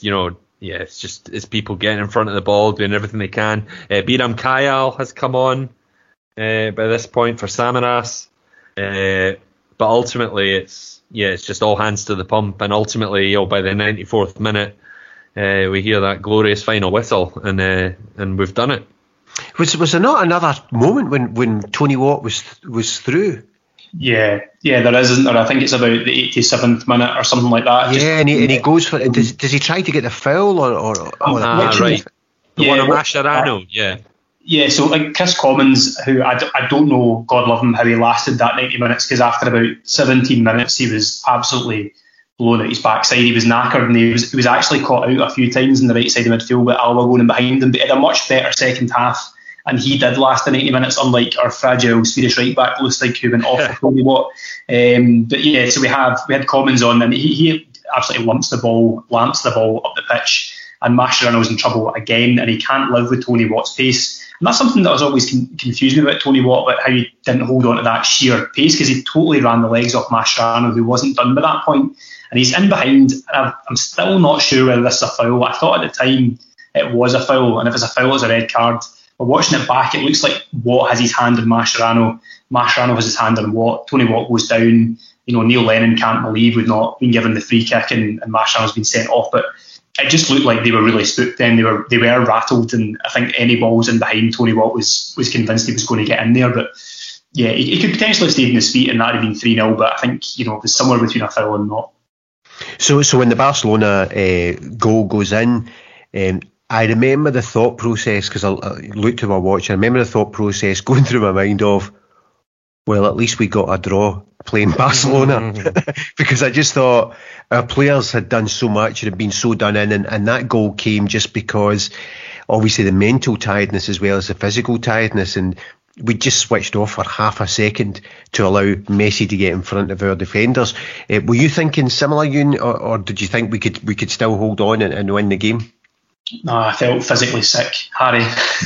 it's people getting in front of the ball, doing everything they can. Biram Kayal has come on by this point for Samaras, but ultimately it's just all hands to the pump, and ultimately by the 94th minute we hear that glorious final whistle, and we've done it. Was there not another moment when Tony Watt was through? Yeah, there is, isn't there? I think it's about the 87th minute or something like that. Yeah, and he goes for it. Does he try to get the foul or right? The one on Mascherano, yeah. Yeah, so like Chris Commons, who I don't know, God love him, how he lasted that 90 minutes, because after about 17 minutes he was absolutely blown out his backside. He was knackered, and he was actually caught out a few times in the right side of midfield with Alba going in behind him, but he had a much better second half, and he did last the 90 minutes, unlike our fragile Swedish right back Lustig, who went off for Tony Watt. But yeah, so we had Commons on, and he absolutely lamps the ball up the pitch, and Mascherano's in trouble again, and he can't live with Tony Watt's pace. And that's something that was always confused me about Tony Watt, about how he didn't hold on to that sheer pace, because he totally ran the legs off Mascherano, who wasn't done by that point. And he's in behind, and I'm still not sure whether this is a foul. I thought at the time it was a foul, and if it's a foul, it's a red card. But watching it back, it looks like Watt has his hand on Mascherano. Mascherano has his hand on Watt. Tony Watt goes down. Neil Lennon can't believe we've not been given the free kick, and Mascherano's been sent off. But it just looked like they were really spooked then. They were rattled, and I think any balls in behind Tony Watt was convinced he was going to get in there. But yeah, he could potentially have stayed in his feet and that would have been 3-0, but I think it was somewhere between a foul and not. So when the Barcelona goal goes in, I remember the thought process, because I looked at my watch, I remember the thought process going through my mind of, well, at least we got a draw playing Barcelona. Because I just thought our players had done so much and had been so done in, and that goal came just because obviously the mental tiredness as well as the physical tiredness, and we just switched off for half a second to allow Messi to get in front of our defenders. Were you thinking similar, Ewan, or did you think we could still hold on and win the game? No, I felt physically sick, Harry.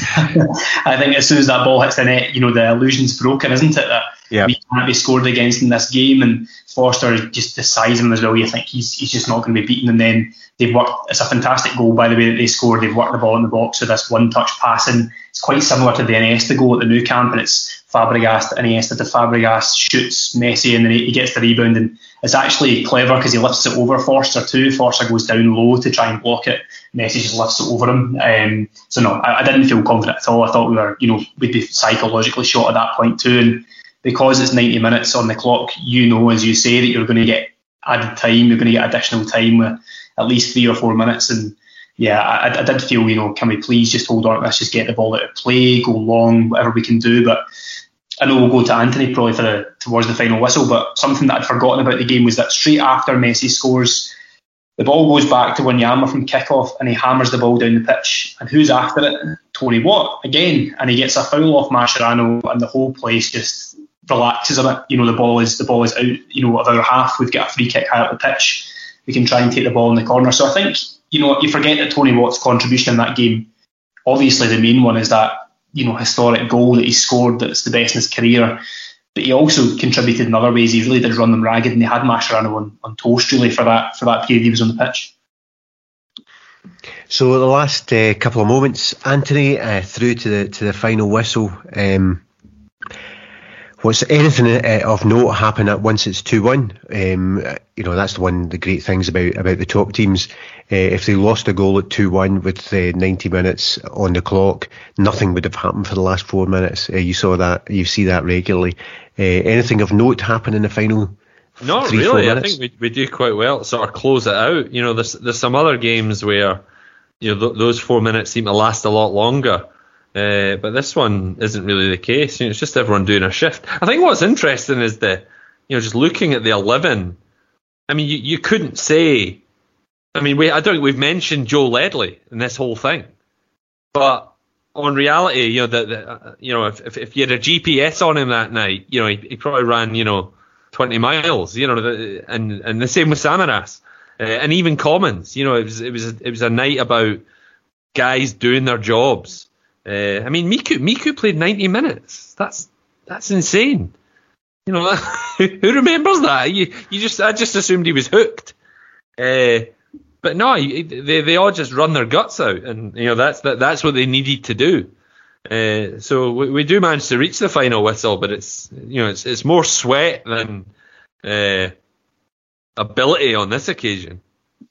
I think as soon as that ball hits the net, the illusion's broken, isn't it? That we can't be scored against in this game, and Forster, just the size of him as well, you think he's just not going to be beaten. And then they've worked, it's a fantastic goal, by the way, that they scored. They've worked the ball in the box with this one-touch passing. It's quite similar to the Iniesta goal at the Nou Camp, and it's Fabregas to Iniesta to Fabregas, shoots Messi, and then he gets the rebound, and it's actually clever because he lifts it over Forster too. Forster goes down low to try and block it. Messi just lifts it over him. So no, I didn't feel confident at all. I thought we'd be psychologically shot at that point too, and because it's 90 minutes on the clock, as you say, that you're going to get added time, you're going to get additional time with at least 3 or 4 minutes. And yeah, I did feel, can we please just hold on, let's just get the ball out of play, go long, whatever we can do. But I know we'll go to Anthony probably towards the final whistle, but something that I'd forgotten about the game was that straight after Messi scores, the ball goes back to Wanyama from kickoff, and he hammers the ball down the pitch. And who's after it? Tony Watt again, and he gets a foul off Mascherano, and the whole place just relaxes a bit. The ball is out, of our half. We've got a free kick high up the pitch. We can try and take the ball in the corner. So I think, you forget that Tony Watt's contribution in that game. Obviously, the main one is that, historic goal that he scored that's the best in his career. But he also contributed in other ways. He really did run them ragged, and they had Mascherano on toast really for that period he was on the pitch. So the last couple of moments, Anthony, through to the final whistle. Was anything of note happen once it's 2-1? That's one of the great things about the top teams. If they lost a goal at 2-1 with 90 minutes on the clock, nothing would have happened for the last 4 minutes. You see that regularly. Anything of note happen in the final? Not really. I think we do quite well to sort of close it out. There's some other games where those 4 minutes seem to last a lot longer. But this one isn't really the case. It's just everyone doing a shift. I think what's interesting is just looking at the 11. I mean, you couldn't say. I mean, I don't think we've mentioned Joe Ledley in this whole thing. But on reality, if you had a GPS on him that night, he probably ran 20 miles. And the same with Samaras, and even Commons. It was a night about guys doing their jobs. I mean, Miku played 90 minutes. That's insane. You know, who remembers that? I just assumed he was hooked. But no, they all just run their guts out, and you know that's what they needed to do. So we do manage to reach the final whistle, but it's more sweat than ability on this occasion.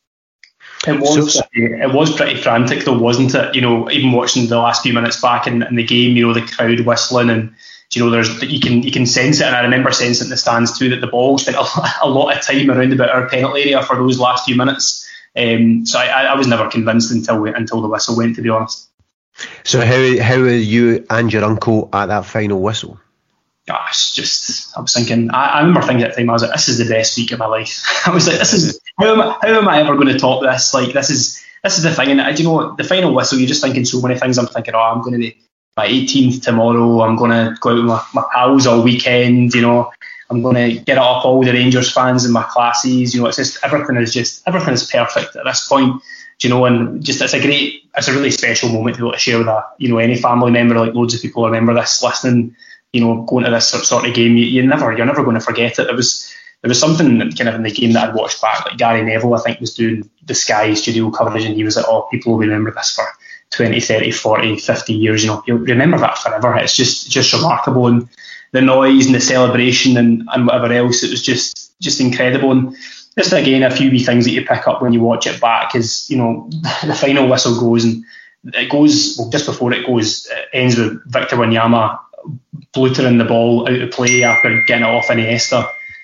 It was pretty frantic though, wasn't it? You know, even watching the last few minutes back in the game, you know, the crowd whistling, and you know, you can sense it, and I remember sensing in the stands too that the ball spent a lot of time around about our penalty area for those last few minutes. So I was never convinced until the whistle went, to be honest. So how are you and your uncle at that final whistle? Gosh, I was thinking. I remember thinking at the time, I was like, "This is the best week of my life." I was like, "This is how am I ever going to top this? Like, this is the thing." And you know, the final whistle, you're just thinking so many things. I'm thinking, "Oh, I'm going to be my 18th tomorrow. I'm going to go out with my pals all weekend. You know, I'm going to get up all the Rangers fans in my classes. You know, it's just everything is perfect at this point. You know, and just it's a really special moment to be able to share with any family member. Like loads of people remember this, listening. You know, going to this sort of game, you're never going to forget it. There was something kind of in the game that I'd watched back, like Gary Neville, I think, was doing the Sky studio coverage, and he was like, "Oh, people will remember this for 20, 30, 40, 50 years. You know, you'll remember that forever." It's just remarkable, and the noise and the celebration and whatever else, it was just incredible. And just again, a few wee things that you pick up when you watch it back is, you know, the final whistle goes, and it goes, well, just before it goes, it ends with Victor Wanyama blootering the ball out of play after getting it off Iniesta,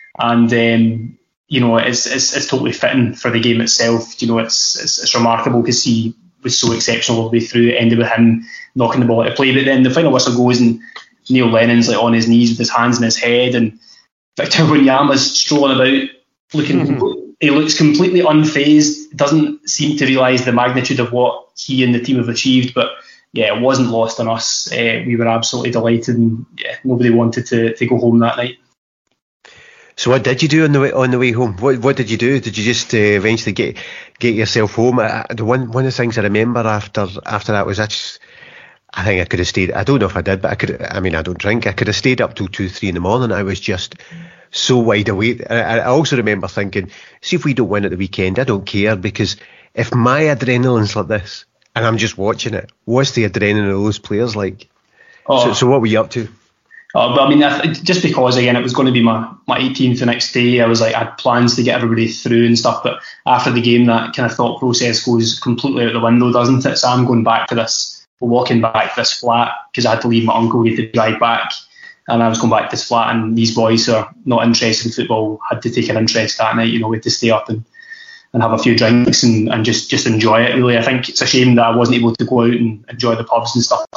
and you know, it's totally fitting for the game itself. You know, it's remarkable because he was so exceptional all the way through. It ended with him knocking the ball out of play, but then the final whistle goes and Neil Lennon's like on his knees with his hands in his head, and Victor Wanyama's strolling about looking. He looks completely unfazed. Doesn't seem to realise the magnitude of what he and the team have achieved, but. Yeah, it wasn't lost on us. We were absolutely delighted, and yeah, nobody wanted to go home that night. So, what did you do on the way home? What did you do? Did you just eventually get yourself home? One of the things I remember after that was I think I could have stayed. I don't know if I did, but I could. I mean, I don't drink. I could have stayed up till 2-3 in the morning. I was just so wide awake. I also remember thinking, see if we don't win at the weekend, I don't care, because if my adrenaline's like this. And I'm just watching it. What's the adrenaline of those players like? So what were you up to? But I mean, just because again it was going to be my 18th the next day, I had plans to get everybody through and stuff. But after the game, that kind of thought process goes completely out the window, doesn't it? So I'm walking back to this flat because I had to leave my uncle. He had to drive back, and I was going back to this flat. And these boys who are not interested in football had to take an interest that night. You know, we had to stay up and have a few drinks and just enjoy it, really. I think it's a shame that I wasn't able to go out and enjoy the pubs and stuff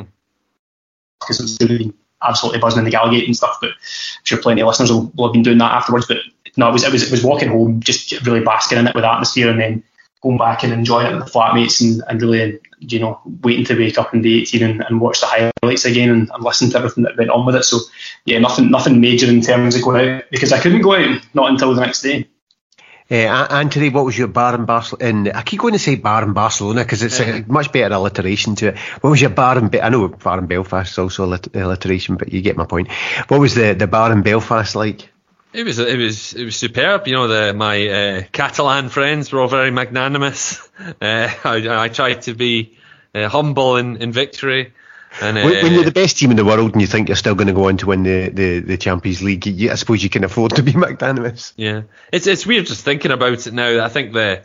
because it was really absolutely buzzing in the Gallagate and stuff, but I'm sure plenty of listeners will have been doing that afterwards. But no, it was walking home, just really basking in it with the atmosphere, and then going back and enjoying it with the flatmates and really, you know, waiting to wake up in day 18 and watch the highlights again and listen to everything that went on with it. So yeah, nothing major in terms of going out, because I couldn't go out, not until the next day. Anthony, what was your bar in Barcelona? I keep going to say bar in Barcelona because it's a much better alliteration to it. What was your bar in? I know bar in Belfast is also alliteration, but you get my point. What was the bar in Belfast like? It was superb. You know, my Catalan friends were all very magnanimous. I tried to be humble in victory. And, when you're the best team in the world and you think you're still going to go on to win the Champions League, I suppose you can afford to be magnanimous. Yeah, it's weird just thinking about it now. I think the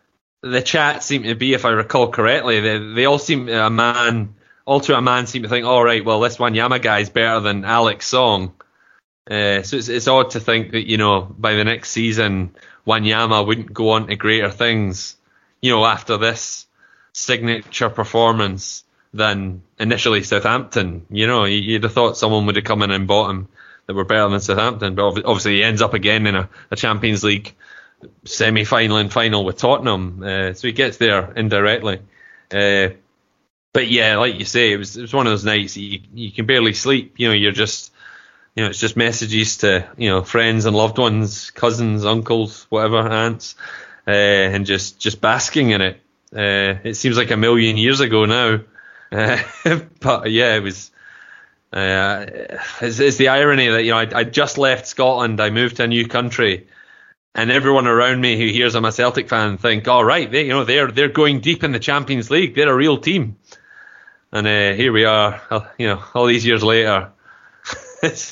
chat seemed to be, if I recall correctly, they all seem to a man seem to think, all right, well, this Wanyama guy is better than Alex Song. So it's odd to think that, you know, by the next season Wanyama wouldn't go on to greater things, you know, after this signature performance than initially Southampton. You know, you'd have thought someone would have come in and bought him that were better than Southampton, but obviously he ends up again in a Champions League semi-final and final with Tottenham, so he gets there indirectly. But yeah, like you say, it was one of those nights you can barely sleep. You know, you're just, you know, it's just messages to, you know, friends and loved ones, cousins, uncles, whatever, aunts, and just basking in it. It seems like a million years ago now. But yeah, it was. It's the irony that I just left Scotland, I moved to a new country, and everyone around me who hears I'm a Celtic fan think, "All right, they're going deep in the Champions League. They're a real team." And here we are, all these years later. It's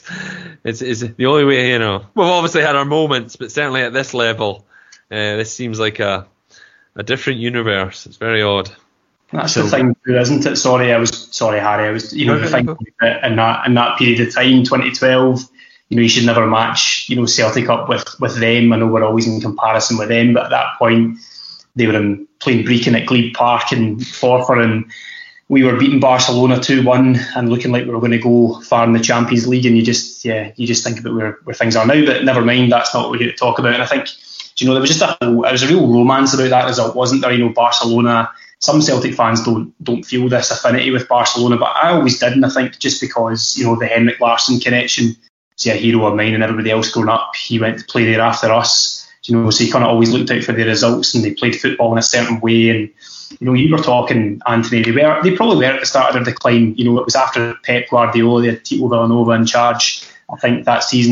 the only way, We've obviously had our moments, but certainly at this level, this seems like a different universe. It's very odd. That's the thing, isn't it? Sorry, Harry. I was, the thing in that period of time, 2012. You should never match, Celtic up with them. I know we're always in comparison with them, but at that point, they were playing Brecon at Glebe Park in Forfar, and we were beating Barcelona 2-1 and looking like we were going to go far in the Champions League. And you just think about where things are now. But never mind, that's not what we're here to talk about. And I think, there was just a real romance about that result, wasn't there? Barcelona. Some Celtic fans don't feel this affinity with Barcelona, but I always did, and I think just because the Henrik Larsson connection, a hero of mine, and everybody else growing up, he went to play there after us. So he kind of always looked out for the results, and they played football in a certain way. And you were talking, Anthony, they probably were at the start of their decline. It was after Pep Guardiola, they had Tito Villanova in charge. I think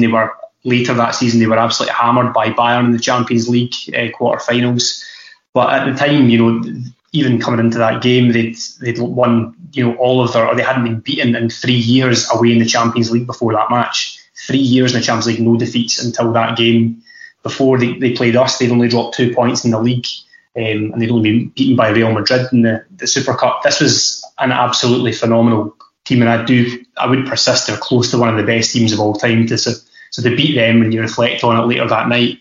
later that season they were absolutely hammered by Bayern in the Champions League quarter-finals. But at the time, even coming into that game, they'd won, all of they hadn't been beaten in 3 years away in the Champions League before that match. 3 years in the Champions League, no defeats until that game. Before they played us, they'd only dropped 2 points in the league, and they'd only been beaten by Real Madrid in the Super Cup. This was an absolutely phenomenal team, and I would persist they're close to one of the best teams of all time. So to beat them, when you reflect on it later that night,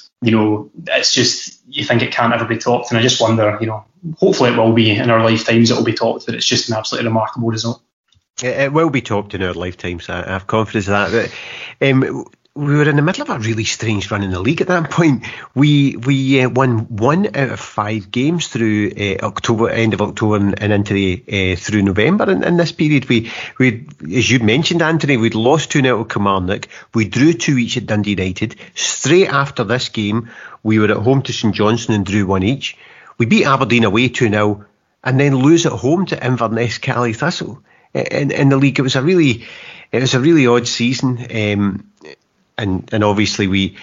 it's just, you think it can't ever be topped. And I just wonder, hopefully it will be in our lifetimes, it will be topped, but it's just an absolutely remarkable result. It will be topped in our lifetimes. I have confidence of that. But, we were in the middle of a really strange run in the league at that point. We won 1 out of 5 games through October, end of October, and into through November. In this period, we as you mentioned, Anthony, we'd lost 2-0 to Kilmarnock. We drew 2 each at Dundee United. Straight after this game, we were at home to St Johnstone and drew 1 each. We beat Aberdeen away 2-0, and then lose at home to Inverness Cally Thistle in the league. It was a really odd season. And obviously we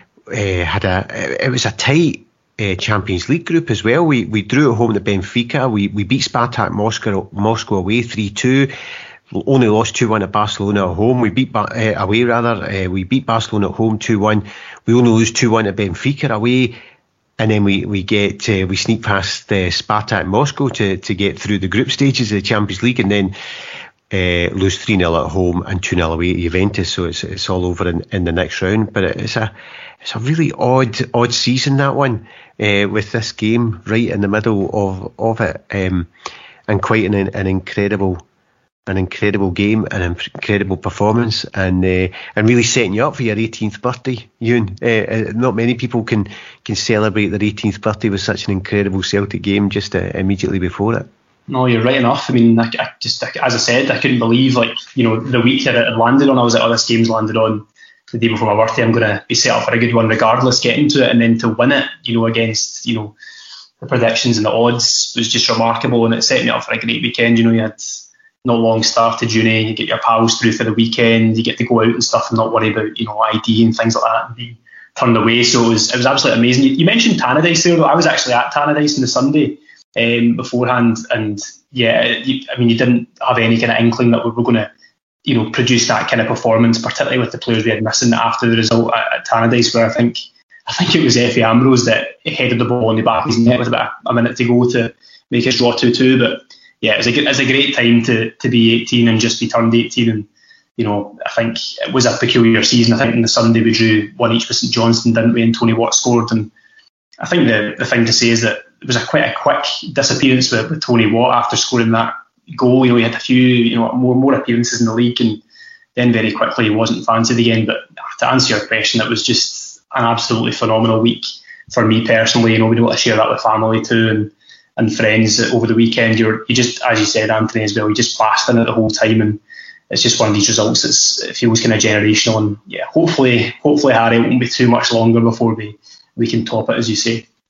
it was a tight Champions League group as well. We drew at home to Benfica. We beat Spartak Moscow away 3-2. Only lost 2-1 at Barcelona at home. We beat away rather. We beat Barcelona at home 2-1. We only lose 2-1 at Benfica away. And then we sneak past Spartak Moscow to get through the group stages of the Champions League, and then lose 3-0 at home and 2-0 away at Juventus, so it's all over in the next round. But it's a really odd season, that one, with this game right in the middle of it, and quite an incredible game, an incredible performance, and really setting you up for your 18th birthday, Ewan. Not many people can celebrate their 18th birthday with such an incredible Celtic game just immediately before it. No, you're right enough. I mean, I just, as I said, I couldn't believe, the week that it had landed on, I was like, this game's landed on the day before my birthday. I'm going to be set up for a good one regardless, getting to it, and then to win it, against, the predictions and the odds was just remarkable, and it set me up for a great weekend. You had not long started uni, you get your pals through for the weekend, you get to go out and stuff and not worry about, ID and things like that and be turned away. So it was absolutely amazing. You mentioned Tannadice there, though. I was actually at Tannadice on the Sunday beforehand, and you didn't have any kind of inkling that we were going to produce that kind of performance, particularly with the players we had missing after the result at Tannadice, where I think it was Effie Ambrose that headed the ball in the back of his net with about a minute to go to make us draw 2-2. But yeah, it's a great time to be 18 and just be turned 18, and I think it was a peculiar season. I think on the Sunday we drew 1 each with St Johnstone, didn't we, and Tony Watt scored. And I think the thing to say is that it was quite a quick disappearance with Tony Watt after scoring that goal. He had a few more appearances in the league, and then very quickly he wasn't fancied again. But to answer your question, it was just an absolutely phenomenal week for me personally. We don't want to share that with family too and friends over the weekend. You just, as you said, Anthony, as well, you just basked in it the whole time, and it's just one of these results. It feels kind of generational, and hopefully Harry, it won't be too much longer before we can top it, as you say.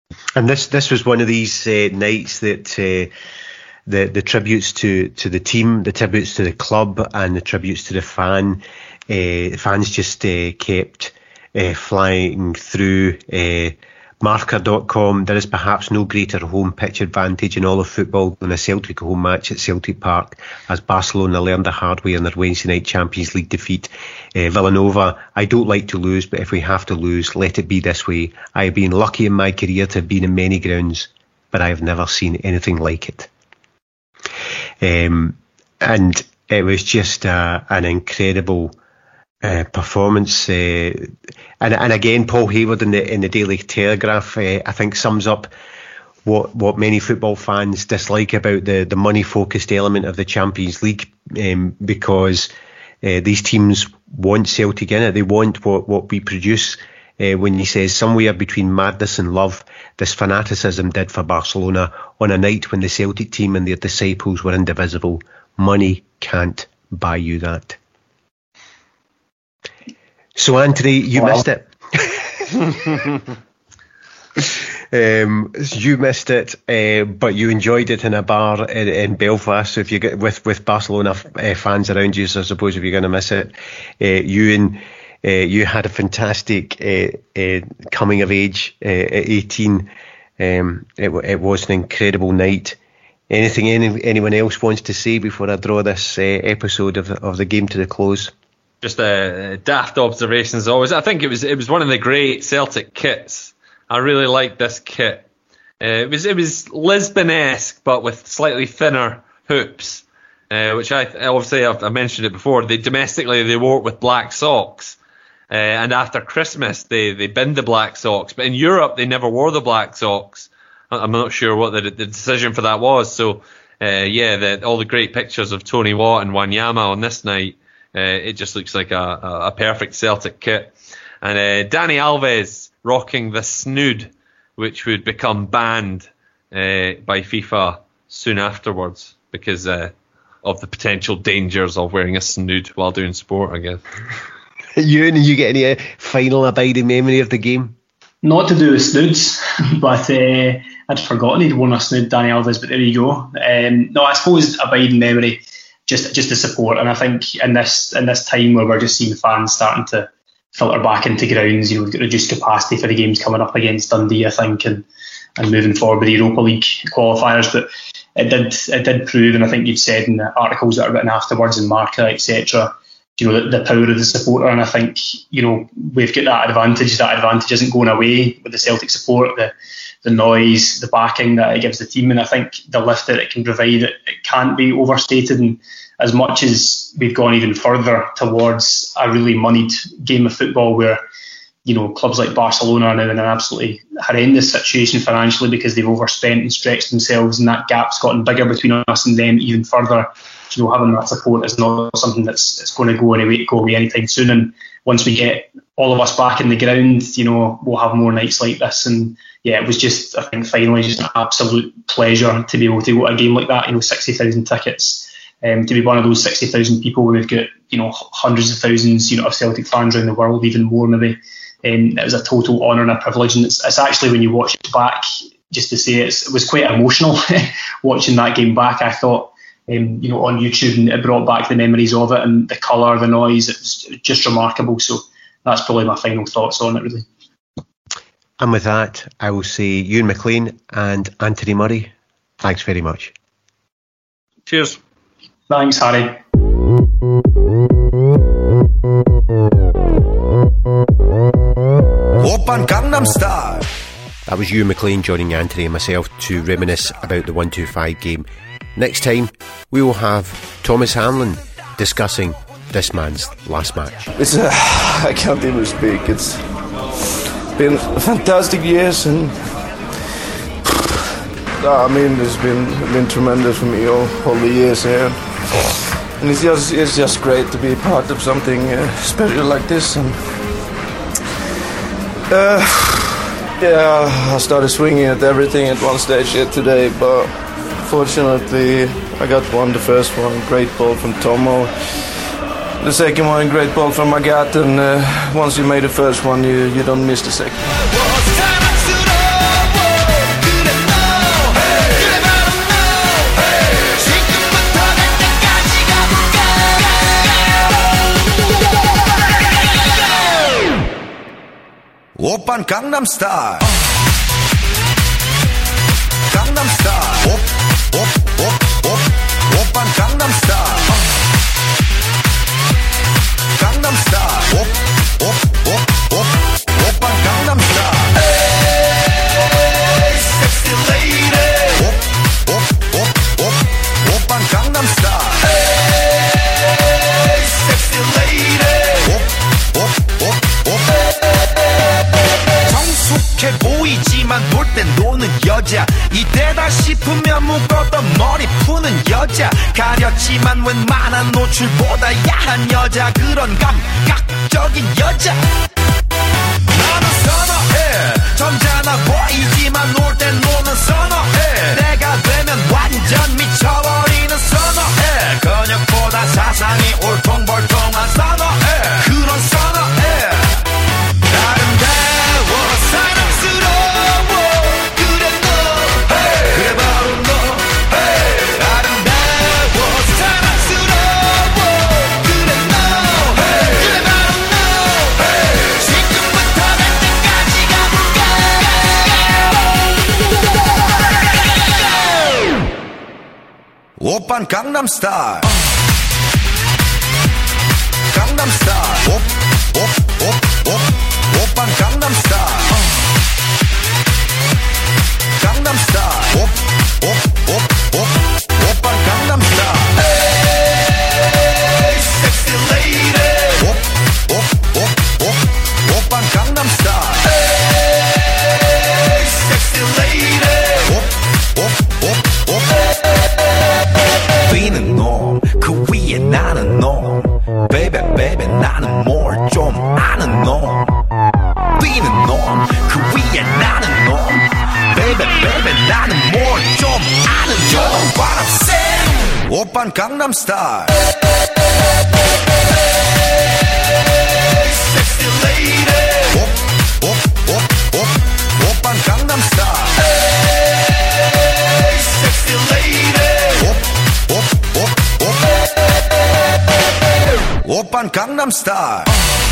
And this was one of these nights that the tributes to the team, the tributes to the club, and the tributes to the fans just kept flying through. Marca.com, there is perhaps no greater home pitch advantage in all of football than a Celtic home match at Celtic Park, as Barcelona learned the hard way in their Wednesday night Champions League defeat. Villanova, I don't like to lose, but if we have to lose, let it be this way. I have been lucky in my career to have been in many grounds, but I have never seen anything like it. And it was just an incredible performance, and again, Paul Hayward in the Daily Telegraph, I think sums up what many football fans dislike about the money focused element of the Champions League, because these teams want Celtic in it. They want what we produce. When he says somewhere between madness and love, this fanaticism did for Barcelona on a night when the Celtic team and their disciples were indivisible. Money can't buy you that. So, Anthony, you missed it. You missed it, but you enjoyed it in a bar in Belfast. So if you get with Barcelona fans around you, so I suppose if you're going to miss it, you had a fantastic coming of age at 18. It was an incredible night. Anything anyone else wants to say before I draw this episode of the game to the close? Just daft observations always. I think it was one of the great Celtic kits. I really liked this kit. It was Lisbon-esque, but with slightly thinner hoops, which I've mentioned it before. Domestically they wore it with black socks, and after Christmas they binned the black socks. But in Europe they never wore the black socks. I'm not sure what the decision for that was. So all the great pictures of Tony Watt and Wanyama on this night. It just looks like a perfect Celtic kit. And Dani Alves rocking the snood, which would become banned by FIFA soon afterwards because of the potential dangers of wearing a snood while doing sport, I guess. Ewan, you get any final abiding memory of the game? Not to do with snoods, but I'd forgotten he'd worn a snood, Dani Alves, but there you go. No, I suppose abiding memory, just the support. And I think in this time where we're just seeing fans starting to filter back into grounds, we've got reduced capacity for the games coming up against Dundee, I think, and moving forward with the Europa League qualifiers. But it did prove, and I think you've said in the articles that are written afterwards in Marca, etc., the power of the supporter. And I think we've got that advantage. That advantage isn't going away with the Celtic support, the noise, the backing that it gives the team. And I think the lift that it can provide, it can't be overstated. And as much as we've gone even further towards a really moneyed game of football where clubs like Barcelona are now in an absolutely horrendous situation financially because they've overspent and stretched themselves, and that gap's gotten bigger between us and them even further. Having that support is not something that's going to go away anytime soon. And once we get all of us back in the ground, we'll have more nights like this. And it was just, I think, finally just an absolute pleasure to be able to go to a game like that. 60,000 tickets. To be one of those 60,000 people, we've got hundreds of thousands of Celtic fans around the world, even more maybe. It was a total honour and a privilege, and it's actually, when you watch it back, just to say it was quite emotional watching that game back. I thought on YouTube, and it brought back the memories of it and the colour, the noise. It was just remarkable. So that's probably my final thoughts on it, really. And with that, I will say Ewan McLean and Anthony Murray, thanks very much. Cheers. Thanks, Harry. Oppan Gangnam Style. That was Ewan McLean joining Anthony and myself to reminisce about the 125 game. Next time, we will have Thomas Hanlon discussing this man's last match. I can't even speak. It's been fantastic years, and it's been tremendous for me all the years here. And it's just great to be part of something special like this. And I started swinging at everything at one stage here today, but fortunately I got the first one, great ball from Tomo. The second one, great ball from Agat, and once you made the first one, you don't miss the second. 오빤 강남스타일 강남스타일 오빤 강남스타일 강남스타일 오빤 강남스타일 에이 섹시 레이디 오빤 강남스타일 에이 섹시 레이디 정숙해 보이지만 놀 땐 노는 여자 이때다 싶으면 묶었던 머리 푸는 여자 가렸지만 웬만한 노출보다 야한 여자 그런 감각적인 여자 나는 선어해 점잖아 보이지만 놀 땐 노는 선어해 내가 되면 완전 미쳐버리는 선어해 근육보다 사상이 울퉁불퉁한 선어해 그런 선어해 아름다워 사랑스러워 그래 너 hey. 그래 바로 너 hey. 아름다워 사랑스러워 그래 너 hey. 그래 바로 너 hey. 지금부터 갈 때까지 가볼까 오빤 강남스타일 강남스타일 오빤 강남스타일 강남스타일 오빤 강남스타일 에이 섹시 레이디 오빤 강남스타일 에이 섹시 레이디 뛰는 놈 그 위에 나는 놈 베이베 베이베 나는 뭘 좀 아는 놈 뛰는 놈 그 위에 나는 놈 베이베 베이베 나는 뭘 좀 아는 놈 What I'm saying 오빤 강남스타일 섹시 레이디 오빤 강남스타일 섹시 레이디 오빤 강남스타일